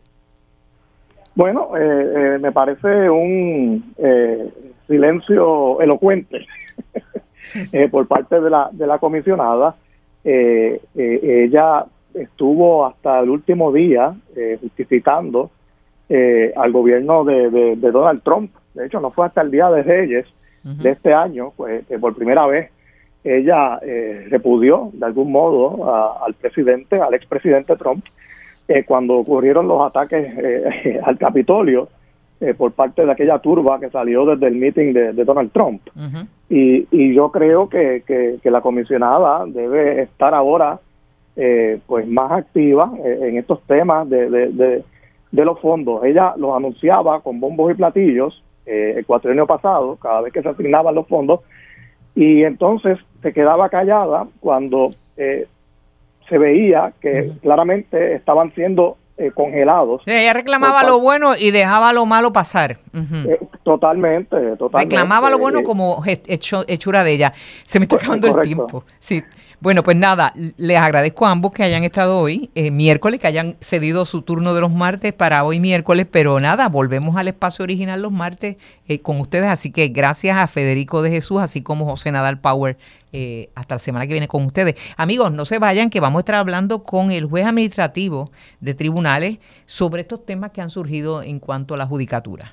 Speaker 6: Bueno, eh, eh, me parece un eh, silencio elocuente eh, por parte de la, de la comisionada. Eh, eh, ella estuvo hasta el último día eh, justificando Eh, al gobierno de, de, de Donald Trump. De hecho, no fue hasta el Día de Reyes uh-huh. de este año, pues que por primera vez ella eh, repudió de algún modo a, al presidente, al expresidente Trump, eh, cuando ocurrieron los ataques eh, al Capitolio eh, por parte de aquella turba que salió desde el meeting de, de Donald Trump. Uh-huh. Y, y yo creo que, que, que la comisionada debe estar ahora eh, pues más activa eh, en estos temas de, de, de de los fondos. Ella los anunciaba con bombos y platillos eh, el cuatrienio pasado, cada vez que se asignaban los fondos, y entonces se quedaba callada cuando eh, se veía que uh-huh. claramente estaban siendo eh, congelados.
Speaker 4: Sí, ella reclamaba lo bueno y dejaba lo malo pasar. Uh-huh.
Speaker 6: Eh, Totalmente, totalmente.
Speaker 4: Reclamaba lo bueno como hecho, hechura de ella. Se me está acabando el tiempo. Sí. Bueno, pues nada, les agradezco a ambos que hayan estado hoy, eh, miércoles, que hayan cedido su turno de los martes para hoy miércoles, pero nada, volvemos al espacio original los martes eh, con ustedes, así que gracias a Federico de Jesús, así como José Nadal Power, eh, hasta la semana que viene con ustedes. Amigos, no se vayan, que vamos a estar hablando con el juez administrativo de tribunales sobre estos temas que han surgido en cuanto a la judicatura.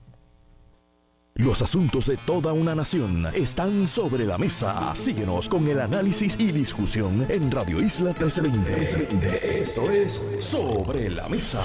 Speaker 1: Los asuntos de toda una nación están sobre la mesa. Síguenos con el análisis y discusión en Radio Isla trescientos veinte. Esto es Sobre la Mesa.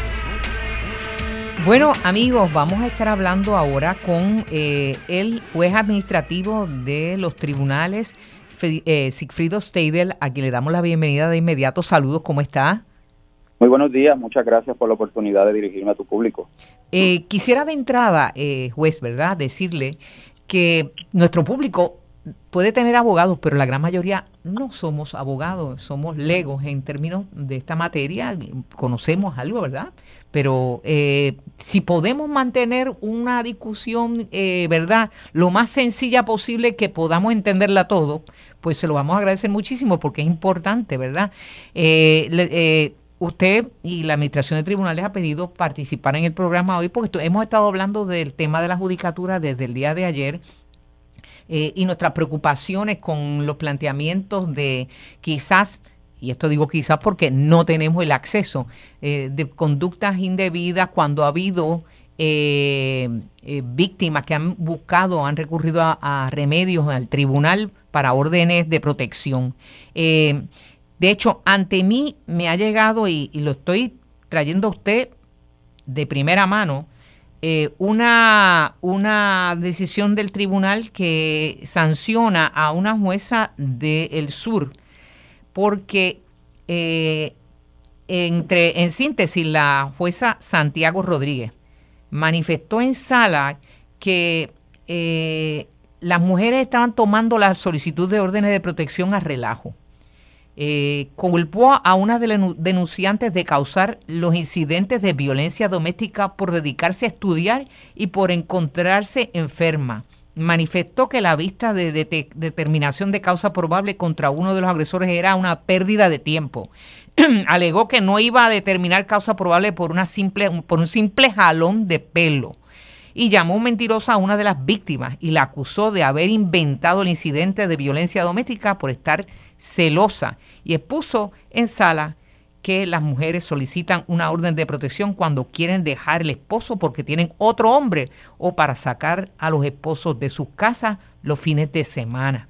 Speaker 4: Bueno, amigos, vamos a estar hablando ahora con eh, el juez administrativo de los tribunales, eh, Sigfrido Steidl, a quien le damos la bienvenida de inmediato. Saludos, ¿cómo está?
Speaker 7: Muy buenos días, muchas gracias por la oportunidad de dirigirme a tu público.
Speaker 4: Eh, quisiera de entrada, eh, juez, ¿verdad?, decirle que nuestro público puede tener abogados, pero la gran mayoría no somos abogados, somos legos en términos de esta materia, conocemos algo, ¿verdad? Pero eh, si podemos mantener una discusión, eh, ¿verdad?, lo más sencilla posible, que podamos entenderla todo, pues se lo vamos a agradecer muchísimo porque es importante, ¿verdad? Eh, eh, Usted y la Administración de Tribunales ha pedido participar en el programa hoy porque hemos estado hablando del tema de la judicatura desde el día de ayer eh, y nuestras preocupaciones con los planteamientos de quizás, y esto digo quizás porque no tenemos el acceso, eh, de conductas indebidas cuando ha habido eh, eh, víctimas que han buscado, han recurrido a, a remedios al tribunal para órdenes de protección. Eh, De hecho, ante mí me ha llegado, y, y lo estoy trayendo a usted de primera mano, eh, una, una decisión del tribunal que sanciona a una jueza del sur, porque eh, entre, en síntesis, la jueza Santiago Rodríguez manifestó en sala que eh, las mujeres estaban tomando la solicitud de órdenes de protección a relajo. Eh, culpó a una de las denunciantes de causar los incidentes de violencia doméstica por dedicarse a estudiar y por encontrarse enferma. Manifestó que la vista de, de, de determinación de causa probable contra uno de los agresores era una pérdida de tiempo. Alegó que no iba a determinar causa probable por, una simple, por un simple jalón de pelo. Y llamó mentirosa a una de las víctimas y la acusó de haber inventado el incidente de violencia doméstica por estar celosa, y expuso en sala que las mujeres solicitan una orden de protección cuando quieren dejar el esposo porque tienen otro hombre o para sacar a los esposos de sus casas los fines de semana.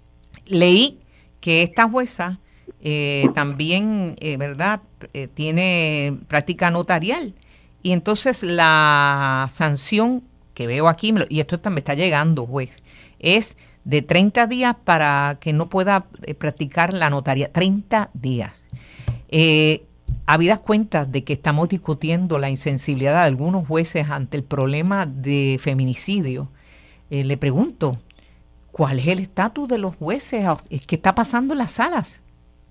Speaker 4: Leí que esta jueza eh, también, eh, ¿verdad?, eh, tiene práctica notarial. Y entonces la sanción que veo aquí, y esto me está llegando, juez, es de treinta días para que no pueda eh, practicar la notaría. treinta días. Eh, habidas cuentas de que estamos discutiendo la insensibilidad de algunos jueces ante el problema de feminicidio, eh, le pregunto, ¿cuál es el estatus de los jueces? ¿Qué está pasando en las salas?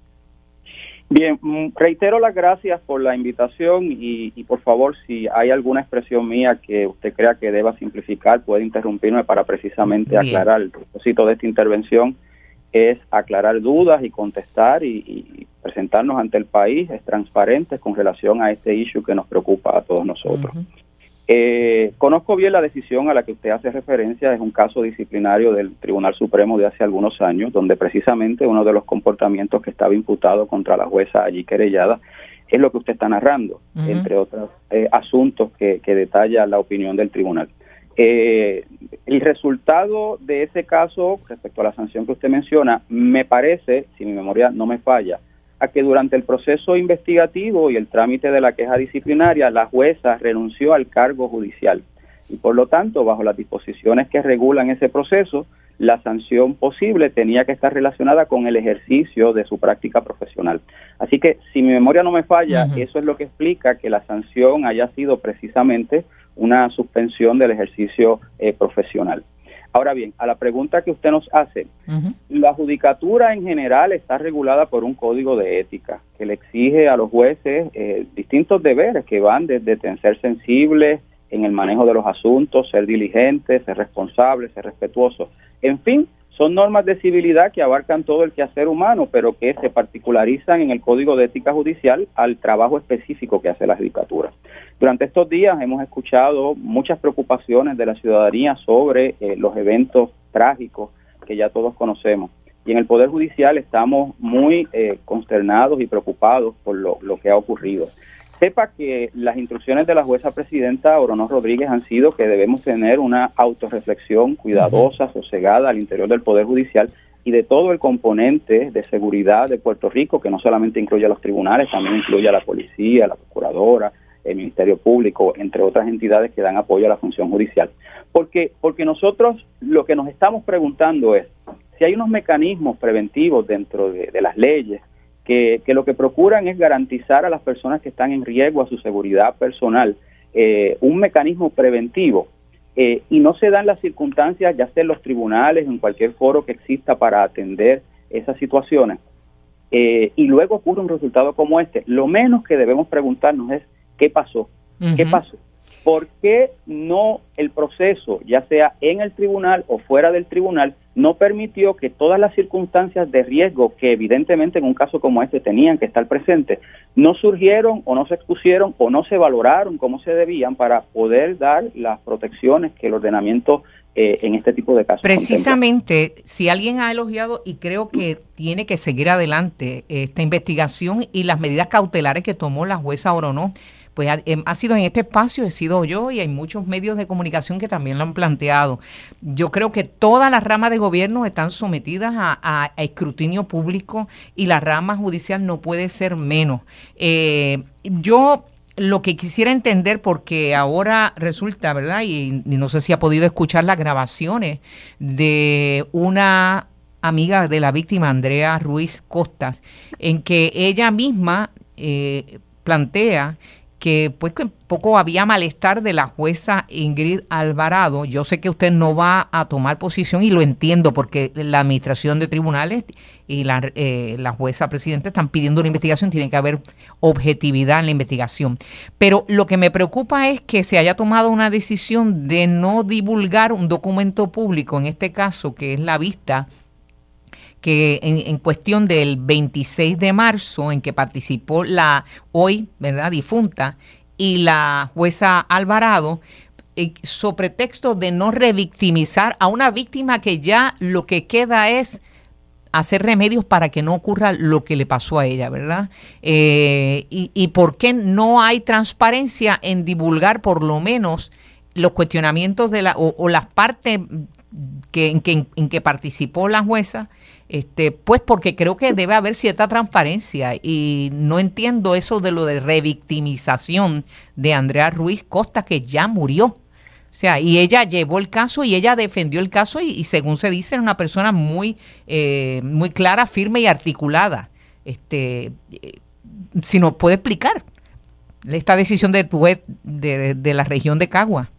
Speaker 7: Bien, reitero las gracias por la invitación y, y por favor, si hay alguna expresión mía que usted crea que deba simplificar, puede interrumpirme para precisamente Bien. aclarar. El propósito de esta intervención es aclarar dudas y contestar y, y presentarnos ante el país es transparentes con relación a este issue que nos preocupa a todos nosotros. Uh-huh. Eh, conozco bien la decisión a la que usted hace referencia, es un caso disciplinario del Tribunal Supremo de hace algunos años, donde precisamente uno de los comportamientos que estaba imputado contra la jueza allí querellada es lo que usted está narrando, uh-huh. entre otros eh, asuntos que, que detalla la opinión del tribunal. Eh, el resultado de ese caso, respecto a la sanción que usted menciona, me parece, si mi memoria no me falla, a que durante el proceso investigativo y el trámite de la queja disciplinaria, la jueza renunció al cargo judicial. Y por lo tanto, bajo las disposiciones que regulan ese proceso, la sanción posible tenía que estar relacionada con el ejercicio de su práctica profesional. Así que, si mi memoria no me falla, uh-huh. eso es lo que explica que la sanción haya sido precisamente una suspensión del ejercicio eh, profesional. Ahora bien, a la pregunta que usted nos hace, uh-huh. la judicatura en general está regulada por un código de ética que le exige a los jueces eh, distintos deberes que van desde ser sensibles, en el manejo de los asuntos, ser diligente, ser responsable, ser respetuoso. En fin, son normas de civilidad que abarcan todo el quehacer humano, pero que se particularizan en el Código de Ética Judicial al trabajo específico que hace la Judicatura. Durante estos días hemos escuchado muchas preocupaciones de la ciudadanía sobre eh, los eventos trágicos que ya todos conocemos. Y en el Poder Judicial estamos muy eh, consternados y preocupados por lo, lo que ha ocurrido. Sepa que las instrucciones de la jueza presidenta Oronoz Rodríguez han sido que debemos tener una autorreflexión cuidadosa, uh-huh. sosegada al interior del Poder Judicial y de todo el componente de seguridad de Puerto Rico, que no solamente incluye a los tribunales, también incluye a la policía, a la procuradora, el Ministerio Público, entre otras entidades que dan apoyo a la función judicial. Porque, porque nosotros lo que nos estamos preguntando es si hay unos mecanismos preventivos dentro de, de las leyes Que, que lo que procuran es garantizar a las personas que están en riesgo a su seguridad personal eh, un mecanismo preventivo eh, y no se dan las circunstancias, ya sea en los tribunales, en cualquier foro que exista para atender esas situaciones, eh, y luego ocurre un resultado como este. Lo menos que debemos preguntarnos es ¿qué pasó? Uh-huh. ¿Qué pasó? ¿Por qué no el proceso, ya sea en el tribunal o fuera del tribunal, no permitió que todas las circunstancias de riesgo que evidentemente en un caso como este tenían que estar presentes, no surgieron o no se expusieron o no se valoraron como se debían para poder dar las protecciones que el ordenamiento eh, en este tipo de casos
Speaker 4: Precisamente, contempla? Si alguien ha elogiado, y creo que tiene que seguir adelante esta investigación y las medidas cautelares que tomó la jueza Oronoz, pues ha, ha sido en este espacio, he sido yo, y hay muchos medios de comunicación que también lo han planteado. Yo creo que todas las ramas de gobierno están sometidas a, a, a escrutinio público y la rama judicial no puede ser menos. Eh, yo lo que quisiera entender, porque ahora resulta, ¿verdad? Y, y no sé si ha podido escuchar las grabaciones de una amiga de la víctima, Andrea Ruiz Costas, en que ella misma eh, plantea que pues que un poco había malestar de la jueza Ingrid Alvarado. Yo sé que usted no va a tomar posición y lo entiendo porque la administración de tribunales y la, eh, la jueza presidenta están pidiendo una investigación, tiene que haber objetividad en la investigación. Pero lo que me preocupa es que se haya tomado una decisión de no divulgar un documento público, en este caso que es la vista que en, en cuestión del veintiséis de marzo, en que participó la hoy, ¿verdad?, difunta, y la jueza Alvarado, eh, sobre texto de no revictimizar a una víctima que ya lo que queda es hacer remedios para que no ocurra lo que le pasó a ella, ¿verdad? Eh, y, y por qué no hay transparencia en divulgar por lo menos los cuestionamientos de la o, o las partes que, en, que, en que participó la jueza. Este, pues porque creo que debe haber cierta transparencia y no entiendo eso de lo de revictimización de Andrea Ruiz Costa, que ya murió. O sea, y ella llevó el caso y ella defendió el caso y, y según se dice, era una persona muy, eh, muy clara, firme y articulada. Este, eh, si nos puede explicar esta decisión de tu de, de, de la región de Cagua.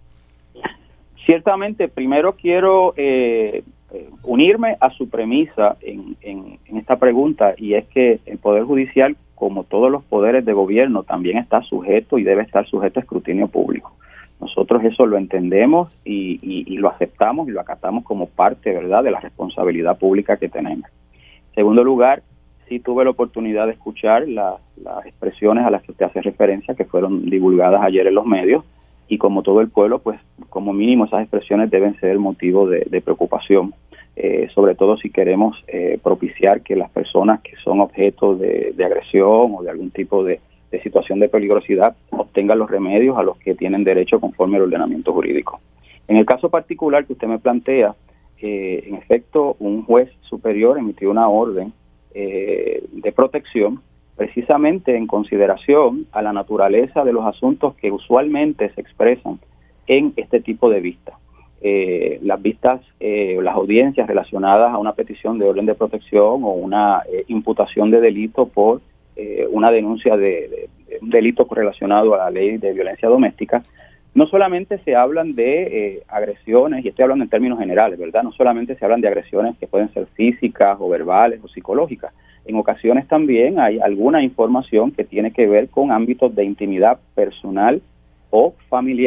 Speaker 7: Ciertamente, primero quiero eh, eh, unirme a su premisa en, en, en esta pregunta, y es que el Poder Judicial, como todos los poderes de gobierno, también está sujeto y debe estar sujeto a escrutinio público. Nosotros eso lo entendemos y, y, y lo aceptamos y lo acatamos como parte, ¿verdad?, de la responsabilidad pública que tenemos. En segundo lugar, sí tuve la oportunidad de escuchar la, las expresiones a las que usted hace referencia, que fueron divulgadas ayer en los medios, y como todo el pueblo, pues como mínimo esas expresiones deben ser motivo de, de preocupación, eh, sobre todo si queremos eh, propiciar que las personas que son objeto de, de agresión o de algún tipo de, de situación de peligrosidad obtengan los remedios a los que tienen derecho conforme al ordenamiento jurídico. En el caso particular que usted me plantea, eh, en efecto, un juez superior emitió una orden eh, de protección precisamente en consideración a la naturaleza de los asuntos que usualmente se expresan en este tipo de vistas. Eh, las vistas, eh, las audiencias relacionadas a una petición de orden de protección o una eh, imputación de delito por eh, una denuncia de, de, de un delito relacionado a la ley de violencia doméstica, no solamente se hablan de eh, agresiones, y estoy hablando en términos generales, ¿verdad? No solamente se hablan de agresiones que pueden ser físicas o verbales o psicológicas. En ocasiones también hay alguna información que tiene que ver con ámbitos de intimidad personal o familiar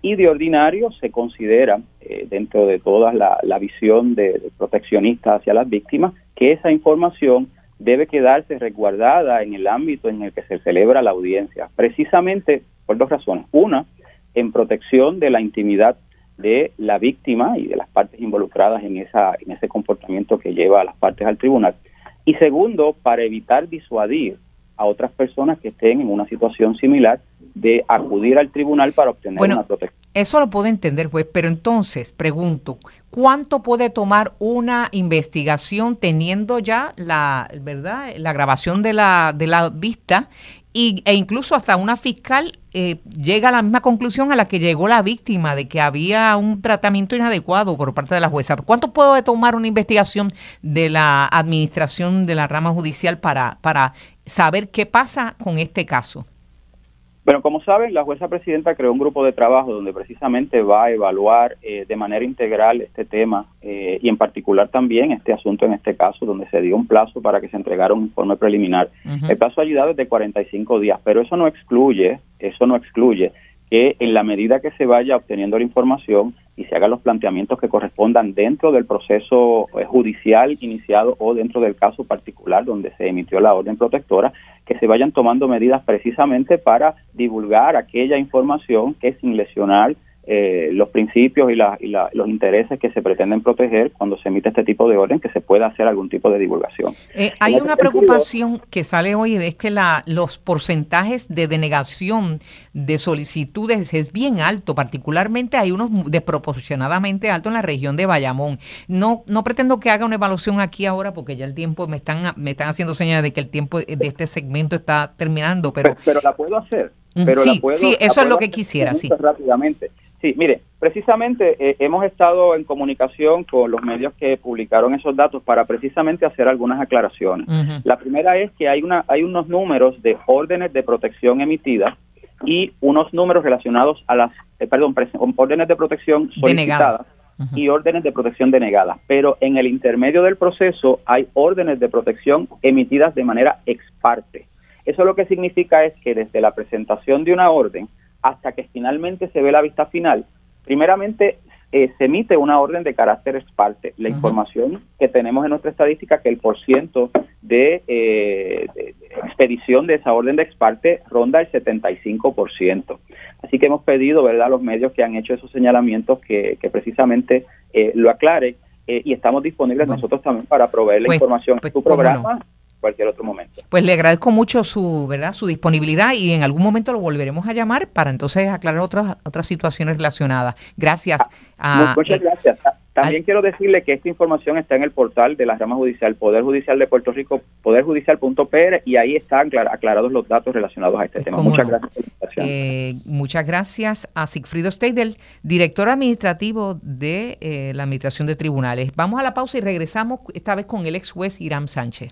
Speaker 7: y de ordinario se considera, eh, dentro de toda la, la visión de, de proteccionista hacia las víctimas, que esa información debe quedarse resguardada en el ámbito en el que se celebra la audiencia, precisamente por dos razones. Una, en protección de la intimidad de la víctima y de las partes involucradas en esa en ese comportamiento que lleva a las partes al tribunal. Y segundo, para evitar disuadir a otras personas que estén en una situación similar de acudir al tribunal para obtener
Speaker 4: bueno,
Speaker 7: una protección.
Speaker 4: Eso lo puedo entender, juez, pero entonces, pregunto, ¿cuánto puede tomar una investigación teniendo ya la, ¿verdad?, la grabación de la, de la vista y, e incluso hasta una fiscal eh, llega a la misma conclusión a la que llegó la víctima de que había un tratamiento inadecuado por parte de la jueza? ¿Cuánto puede tomar una investigación de la administración de la rama judicial para, para saber qué pasa con este caso?
Speaker 7: Bueno, como saben, la jueza presidenta creó un grupo de trabajo donde precisamente va a evaluar eh, de manera integral este tema eh, y en particular también este asunto en este caso, donde se dio un plazo para que se entregara un informe preliminar. Uh-huh. El plazo allí dado es de cuarenta y cinco días, pero eso no excluye, eso no excluye que en la medida que se vaya obteniendo la información y se hagan los planteamientos que correspondan dentro del proceso eh, judicial iniciado o dentro del caso particular donde se emitió la orden protectora, que se vayan tomando medidas precisamente para divulgar aquella información que sin lesionar eh, los principios y, la, y la, los intereses que se pretenden proteger cuando se emite este tipo de orden, que se pueda hacer algún tipo de divulgación.
Speaker 4: Eh, hay una preocupación que sale hoy, es que la, los porcentajes de denegación de solicitudes es bien alto, particularmente hay unos desproporcionadamente altos en la región de Bayamón. No no pretendo que haga una evaluación aquí ahora porque ya el tiempo, me están me están haciendo señas de que el tiempo de este segmento está terminando, pero...
Speaker 7: Pero, pero la puedo hacer. Pero
Speaker 4: sí,
Speaker 7: la puedo,
Speaker 4: sí, eso es lo que
Speaker 7: hacer
Speaker 4: quisiera, sí.
Speaker 7: Rápidamente. Sí, mire, precisamente eh, hemos estado en comunicación con los medios que publicaron esos datos para precisamente hacer algunas aclaraciones. Uh-huh. La primera es que hay una hay unos números de órdenes de protección emitidas y unos números relacionados a las, eh, perdón, órdenes de protección solicitadas uh-huh. y órdenes de protección denegadas. Pero en el intermedio del proceso hay órdenes de protección emitidas de manera ex parte. Eso lo que significa es que desde la presentación de una orden hasta que finalmente se ve la vista final, primeramente eh, se emite una orden de carácter ex parte. La uh-huh. información que tenemos en nuestra estadística que el porciento de, eh, de, de expedición de esa orden de ex parte ronda el setenta y cinco por ciento. Así que hemos pedido, ¿verdad?, a los medios que han hecho esos señalamientos que, que precisamente eh, lo aclaren eh, y estamos disponibles bueno. nosotros también para proveer la pues, información pues, en tu programa. No. Cualquier otro momento.
Speaker 4: Pues le agradezco mucho su, ¿verdad?, su disponibilidad y en algún momento lo volveremos a llamar para entonces aclarar otras otras situaciones relacionadas. Gracias.
Speaker 7: Ah, a, Muchas eh, gracias. También al, quiero decirle que esta información está en el portal de la rama judicial, Poder Judicial de Puerto Rico, poder judicial punto p r, y ahí están aclarados los datos relacionados a este tema. Muchas no. gracias por la invitación.
Speaker 4: Eh, muchas gracias a Sigfrido Steidel, director administrativo de eh, la Administración de Tribunales. Vamos a la pausa y regresamos esta vez con el ex juez Hiram Sánchez.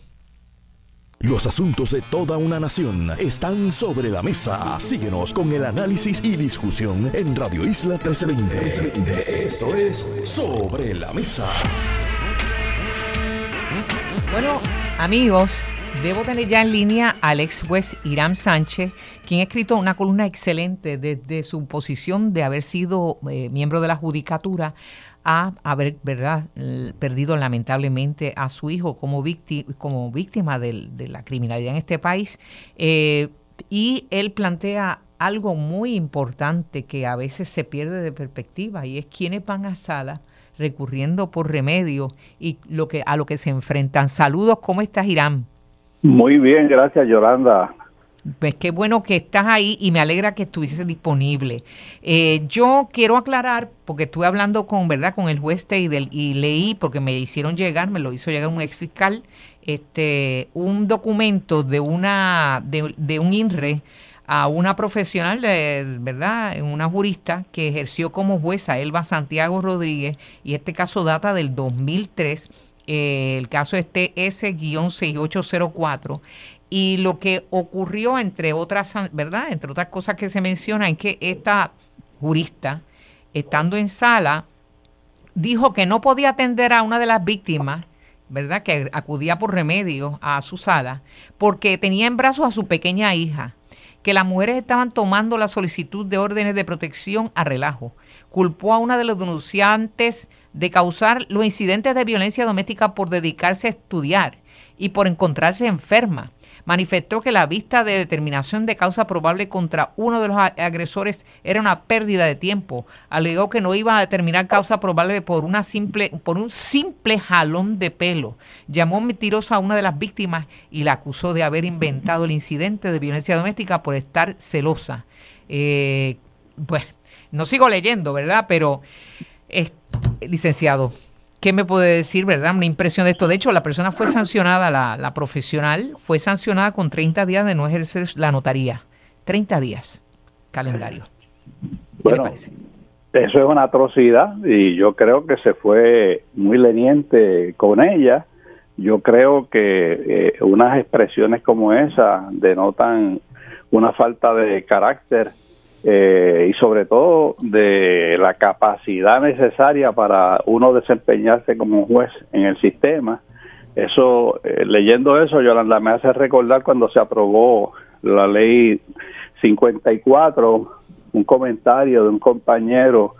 Speaker 1: Los asuntos de toda una nación están sobre la mesa. Síguenos con el análisis y discusión en Radio Isla trescientos veinte. Esto es Sobre la Mesa.
Speaker 4: Bueno, amigos, debo tener ya en línea al ex juez Hiram Sánchez, quien ha escrito una columna excelente desde su posición de haber sido eh, miembro de la Judicatura a haber, ¿verdad?, perdido lamentablemente a su hijo como víctima, como víctima de, de la criminalidad en este país. Eh, y él plantea algo muy importante que a veces se pierde de perspectiva, y es quiénes van a sala recurriendo por remedio y lo que a lo que se enfrentan. Saludos, ¿cómo estás, Hiram?
Speaker 8: Muy bien, gracias, Yolanda.
Speaker 4: Pues qué bueno que estás ahí y me alegra que estuviese disponible. Eh, yo quiero aclarar, porque estuve hablando con, ¿verdad?, con el juez Steidel y leí, porque me hicieron llegar, me lo hizo llegar un ex fiscal, este, un documento de una de, de un I N R E a una profesional, de, ¿verdad?, una jurista que ejerció como jueza, Elba Santiago Rodríguez, y este caso data del dos mil tres, eh, el caso es T S seis ocho cero cuatro. Y lo que ocurrió, entre otras, ¿verdad?, entre otras cosas que se mencionan, es que esta jurista, estando en sala, dijo que no podía atender a una de las víctimas, ¿verdad?, que acudía por remedio a su sala, porque tenía en brazos a su pequeña hija. que las mujeres estaban tomando la solicitud de órdenes de protección a relajo. Culpó a una de los denunciantes de causar los incidentes de violencia doméstica por dedicarse a estudiar y por encontrarse enferma. Manifestó que la vista de determinación de causa probable contra uno de los agresores era una pérdida de tiempo. Alegó que no iba a determinar causa probable por una simple, por un simple jalón de pelo. Llamó mentirosa a una de las víctimas y la acusó de haber inventado el incidente de violencia doméstica por estar celosa. Eh, bueno, no sigo leyendo, ¿verdad? Pero, eh, licenciado, ¿qué me puede decir, verdad? Una impresión de esto. De hecho, la persona fue sancionada, la, la profesional, fue sancionada con treinta días de no ejercer la notaría. treinta días, calendario. ¿Qué
Speaker 8: bueno,
Speaker 4: le parece?
Speaker 8: Eso es una atrocidad y yo creo que se fue muy leniente con ella. Yo creo que eh, unas expresiones como esa denotan una falta de carácter Eh, y sobre todo de la capacidad necesaria para uno desempeñarse como juez en el sistema. Eso, eh, leyendo eso, Yolanda, me hace recordar cuando se aprobó la ley cincuenta y cuatro, un comentario de un compañero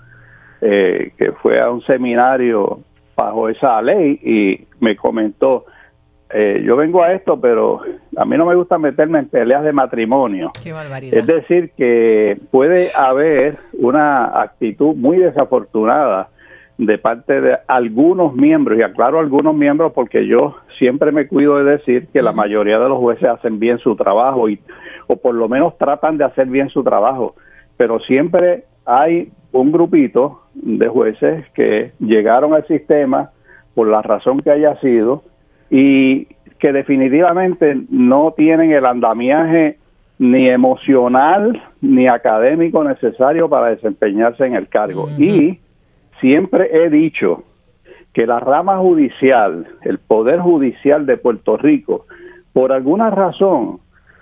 Speaker 8: eh, que fue a un seminario bajo esa ley y me comentó, Eh, yo vengo a esto, pero a mí no me gusta meterme en peleas de matrimonio.
Speaker 4: Qué barbaridad.
Speaker 8: Es decir, que puede haber una actitud muy desafortunada de parte de algunos miembros, y aclaro algunos miembros porque yo siempre me cuido de decir que la mayoría de los jueces hacen bien su trabajo, y o por lo menos tratan de hacer bien su trabajo, pero siempre hay un grupito de jueces que llegaron al sistema por la razón que haya sido, y que definitivamente no tienen el andamiaje ni emocional ni académico necesario para desempeñarse en el cargo. Uh-huh. Y siempre he dicho que la rama judicial, el Poder Judicial de Puerto Rico, por alguna razón,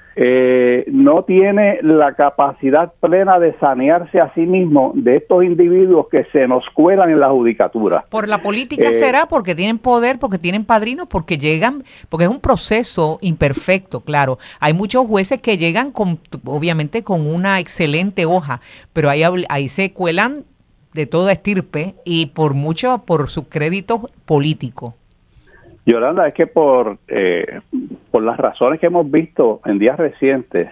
Speaker 8: eh, no tiene la capacidad plena de sanearse a sí mismo de estos individuos que se nos cuelan en la judicatura.
Speaker 4: Por la política eh, será, porque tienen poder, porque tienen padrinos, porque llegan, porque es un proceso imperfecto, claro. Hay muchos jueces que llegan con, obviamente, con una excelente hoja, pero ahí, ahí se cuelan de toda estirpe y por mucho, por sus créditos políticos.
Speaker 8: Yolanda, es que por eh, por las razones que hemos visto en días recientes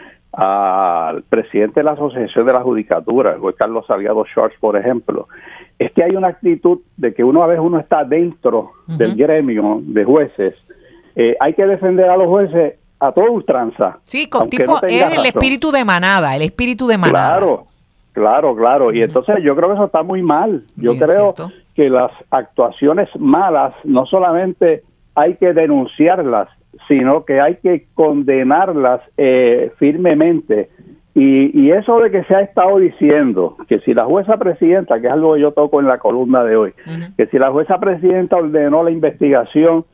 Speaker 8: al presidente de la Asociación de la Judicatura, el juez Carlos Salgado Schwartz, por ejemplo, es que hay una actitud de que uno a veces uno está dentro uh-huh. del gremio de jueces, eh, hay que defender a los jueces a toda ultranza.
Speaker 4: Sí, con tipo, no es el razón. espíritu de manada, el espíritu de manada.
Speaker 8: Claro, claro, claro, uh-huh. y entonces yo creo que eso está muy mal. Yo Bien, creo... ¿cierto? que las actuaciones malas no solamente hay que denunciarlas, sino que hay que condenarlas eh, firmemente. Y, y eso de que se ha estado diciendo que si la jueza presidenta, que es algo que yo toco en la columna de hoy, uh-huh. que si la jueza presidenta ordenó la investigación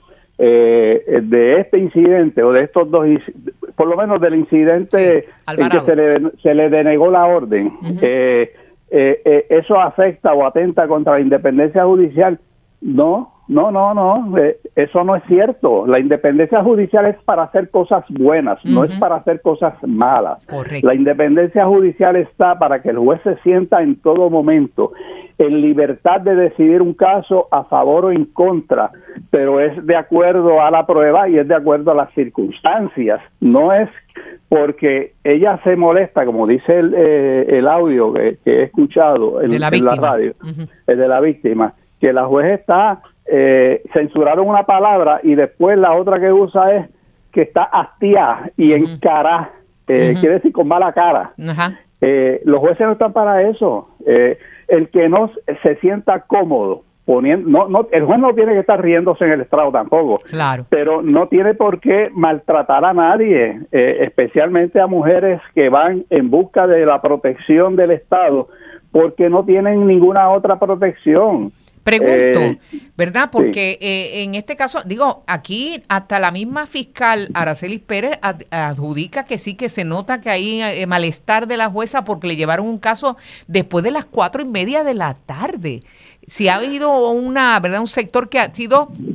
Speaker 8: eh, de este incidente o de estos dos, por lo menos del incidente sí, en que se le, se le denegó la orden, uh-huh. eh, Eh, eh, eso afecta o atenta contra la independencia judicial. No, no, no, no, eh, eso no es cierto. La independencia judicial es para hacer cosas buenas, uh-huh. no es para hacer cosas malas.
Speaker 4: Correcto.
Speaker 8: La independencia judicial está para que el juez se sienta en todo momento en libertad de decidir un caso a favor o en contra, pero es de acuerdo a la prueba y es de acuerdo a las circunstancias. No es porque ella se molesta, como dice el, eh, el audio que, que he escuchado en, la, en la radio, uh-huh. el de la víctima, que la juez está, eh, censuraron una palabra y después la otra que usa es que está hastiada y uh-huh. encará, eh, uh-huh. quiere decir con mala cara. Uh-huh. Eh, los jueces no están para eso. Eh, el que no se sienta cómodo poniendo, no, no, el juez no tiene que estar riéndose en el estrado tampoco,
Speaker 4: claro.
Speaker 8: pero no tiene por qué maltratar a nadie, eh, especialmente a mujeres que van en busca de la protección del Estado, porque no tienen ninguna otra protección.
Speaker 4: Pregunto, eh, ¿verdad? Porque sí. eh, en este caso, digo, aquí hasta la misma fiscal Aracelis Pérez ad, adjudica que sí, que se nota que hay eh, malestar de la jueza porque le llevaron un caso después de las cuatro y media de la tarde. Si ha habido una, ¿verdad? Un sector que ha sido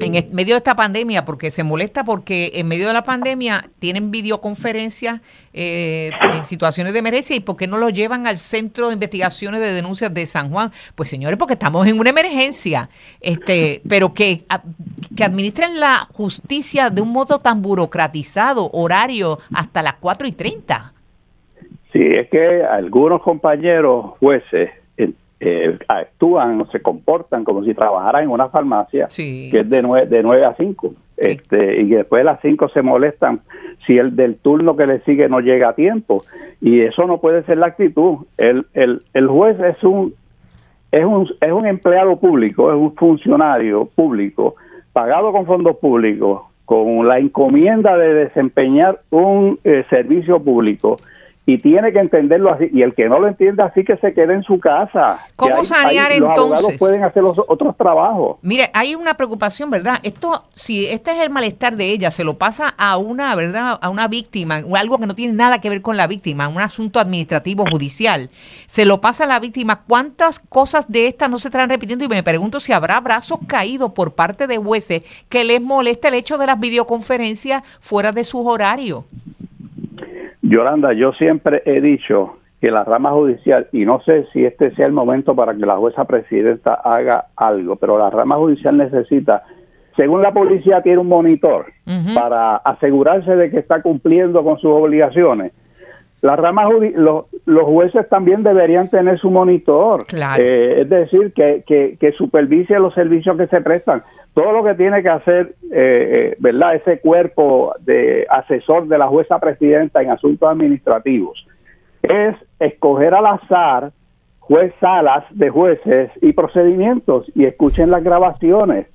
Speaker 4: en el medio de esta pandemia, porque se molesta porque en medio de la pandemia tienen videoconferencias eh, en situaciones de emergencia, y por qué no lo llevan al Centro de Investigaciones de Denuncias de San Juan. Pues señores, porque estamos en una emergencia, este, pero que, que administren la justicia de un modo tan burocratizado, horario hasta las cuatro y treinta.
Speaker 8: Sí, es que algunos compañeros jueces eh, eh, actúan o se comportan como si trabajaran en una farmacia, sí, que es de nueve, de nueve a cinco, sí, este, y que después de las cinco se molestan si el del turno que le sigue no llega a tiempo, y eso no puede ser la actitud. El, el, el juez es un, es un es un empleado público, es un funcionario público pagado con fondos públicos, con la encomienda de desempeñar un eh, servicio público, y tiene que entenderlo así, y el que no lo entienda así, que se quede en su casa.
Speaker 4: ¿Cómo hay, sanear hay, entonces? Los abogados
Speaker 8: pueden hacer los otros trabajos.
Speaker 4: Mire, hay una preocupación, ¿verdad? Esto, si este es el malestar de ella, se lo pasa a una, ¿verdad? A una víctima, algo que no tiene nada que ver con la víctima, un asunto administrativo judicial. Se lo pasa a la víctima. ¿Cuántas cosas de estas no se estarán repitiendo? Y me pregunto si habrá brazos caídos por parte de jueces que les molesta el hecho de las videoconferencias fuera de sus horarios.
Speaker 8: Yolanda, yo siempre he dicho que la rama judicial, y no sé si este sea el momento para que la jueza presidenta haga algo, pero la rama judicial necesita, según la policía tiene un monitor uh-huh. para asegurarse de que está cumpliendo con sus obligaciones, la rama judi- los, los jueces también deberían tener su monitor, claro. eh, es decir, que, que, que supervise los servicios que se prestan. Todo lo que tiene que hacer, eh, eh, ¿verdad?, ese cuerpo de asesor de la jueza presidenta en asuntos administrativos es escoger al azar juez salas de jueces y procedimientos, y escuchen las grabaciones.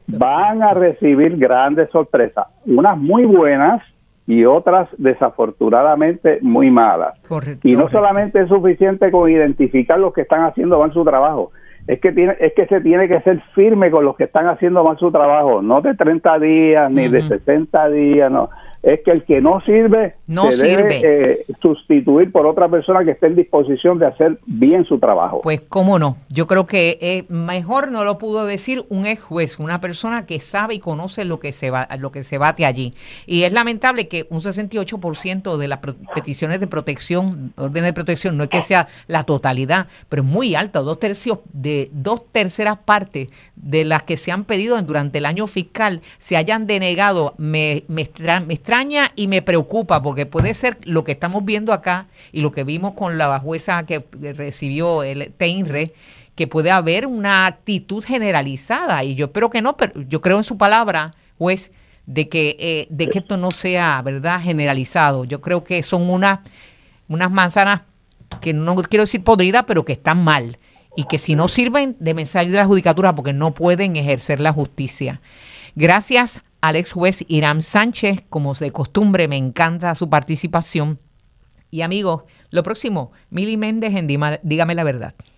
Speaker 8: Van a recibir grandes sorpresas, unas muy buenas y otras desafortunadamente muy malas. Correcto, y no correcto. Solamente es suficiente con identificar los que están haciendo mal su trabajo, es que tiene es que se tiene que ser firme con los que están haciendo mal su trabajo, no de treinta días ni uh-huh. de sesenta días, no. Es que el que no sirve no se sirve. debe eh, sustituir por otra persona que esté en disposición de hacer bien su trabajo.
Speaker 4: Pues cómo no, yo creo que eh, mejor no lo pudo decir un ex juez, una persona que sabe y conoce lo que se va, lo que se bate allí. Y es lamentable que un sesenta y ocho por ciento de las pro- peticiones de protección, órdenes de protección, no es que sea la totalidad, pero es muy alta, dos tercios de dos terceras partes de las que se han pedido durante el año fiscal se hayan denegado. Me, me, extra, me extraña y me preocupa, porque puede ser lo que estamos viendo acá y lo que vimos con la jueza que recibió el T I N R E, que puede haber una actitud generalizada, y yo espero que no, pero yo creo en su palabra, juez, de que eh, de que esto no sea, ¿verdad?, generalizado. Yo creo que son unas unas manzanas que no quiero decir podridas, pero que están mal, y que si no sirven deben salir de la judicatura porque no pueden ejercer la justicia. Gracias al ex juez Hiram Sánchez, como de costumbre, me encanta su participación. Y amigos, lo próximo, Mili Méndez en Dígame la Verdad.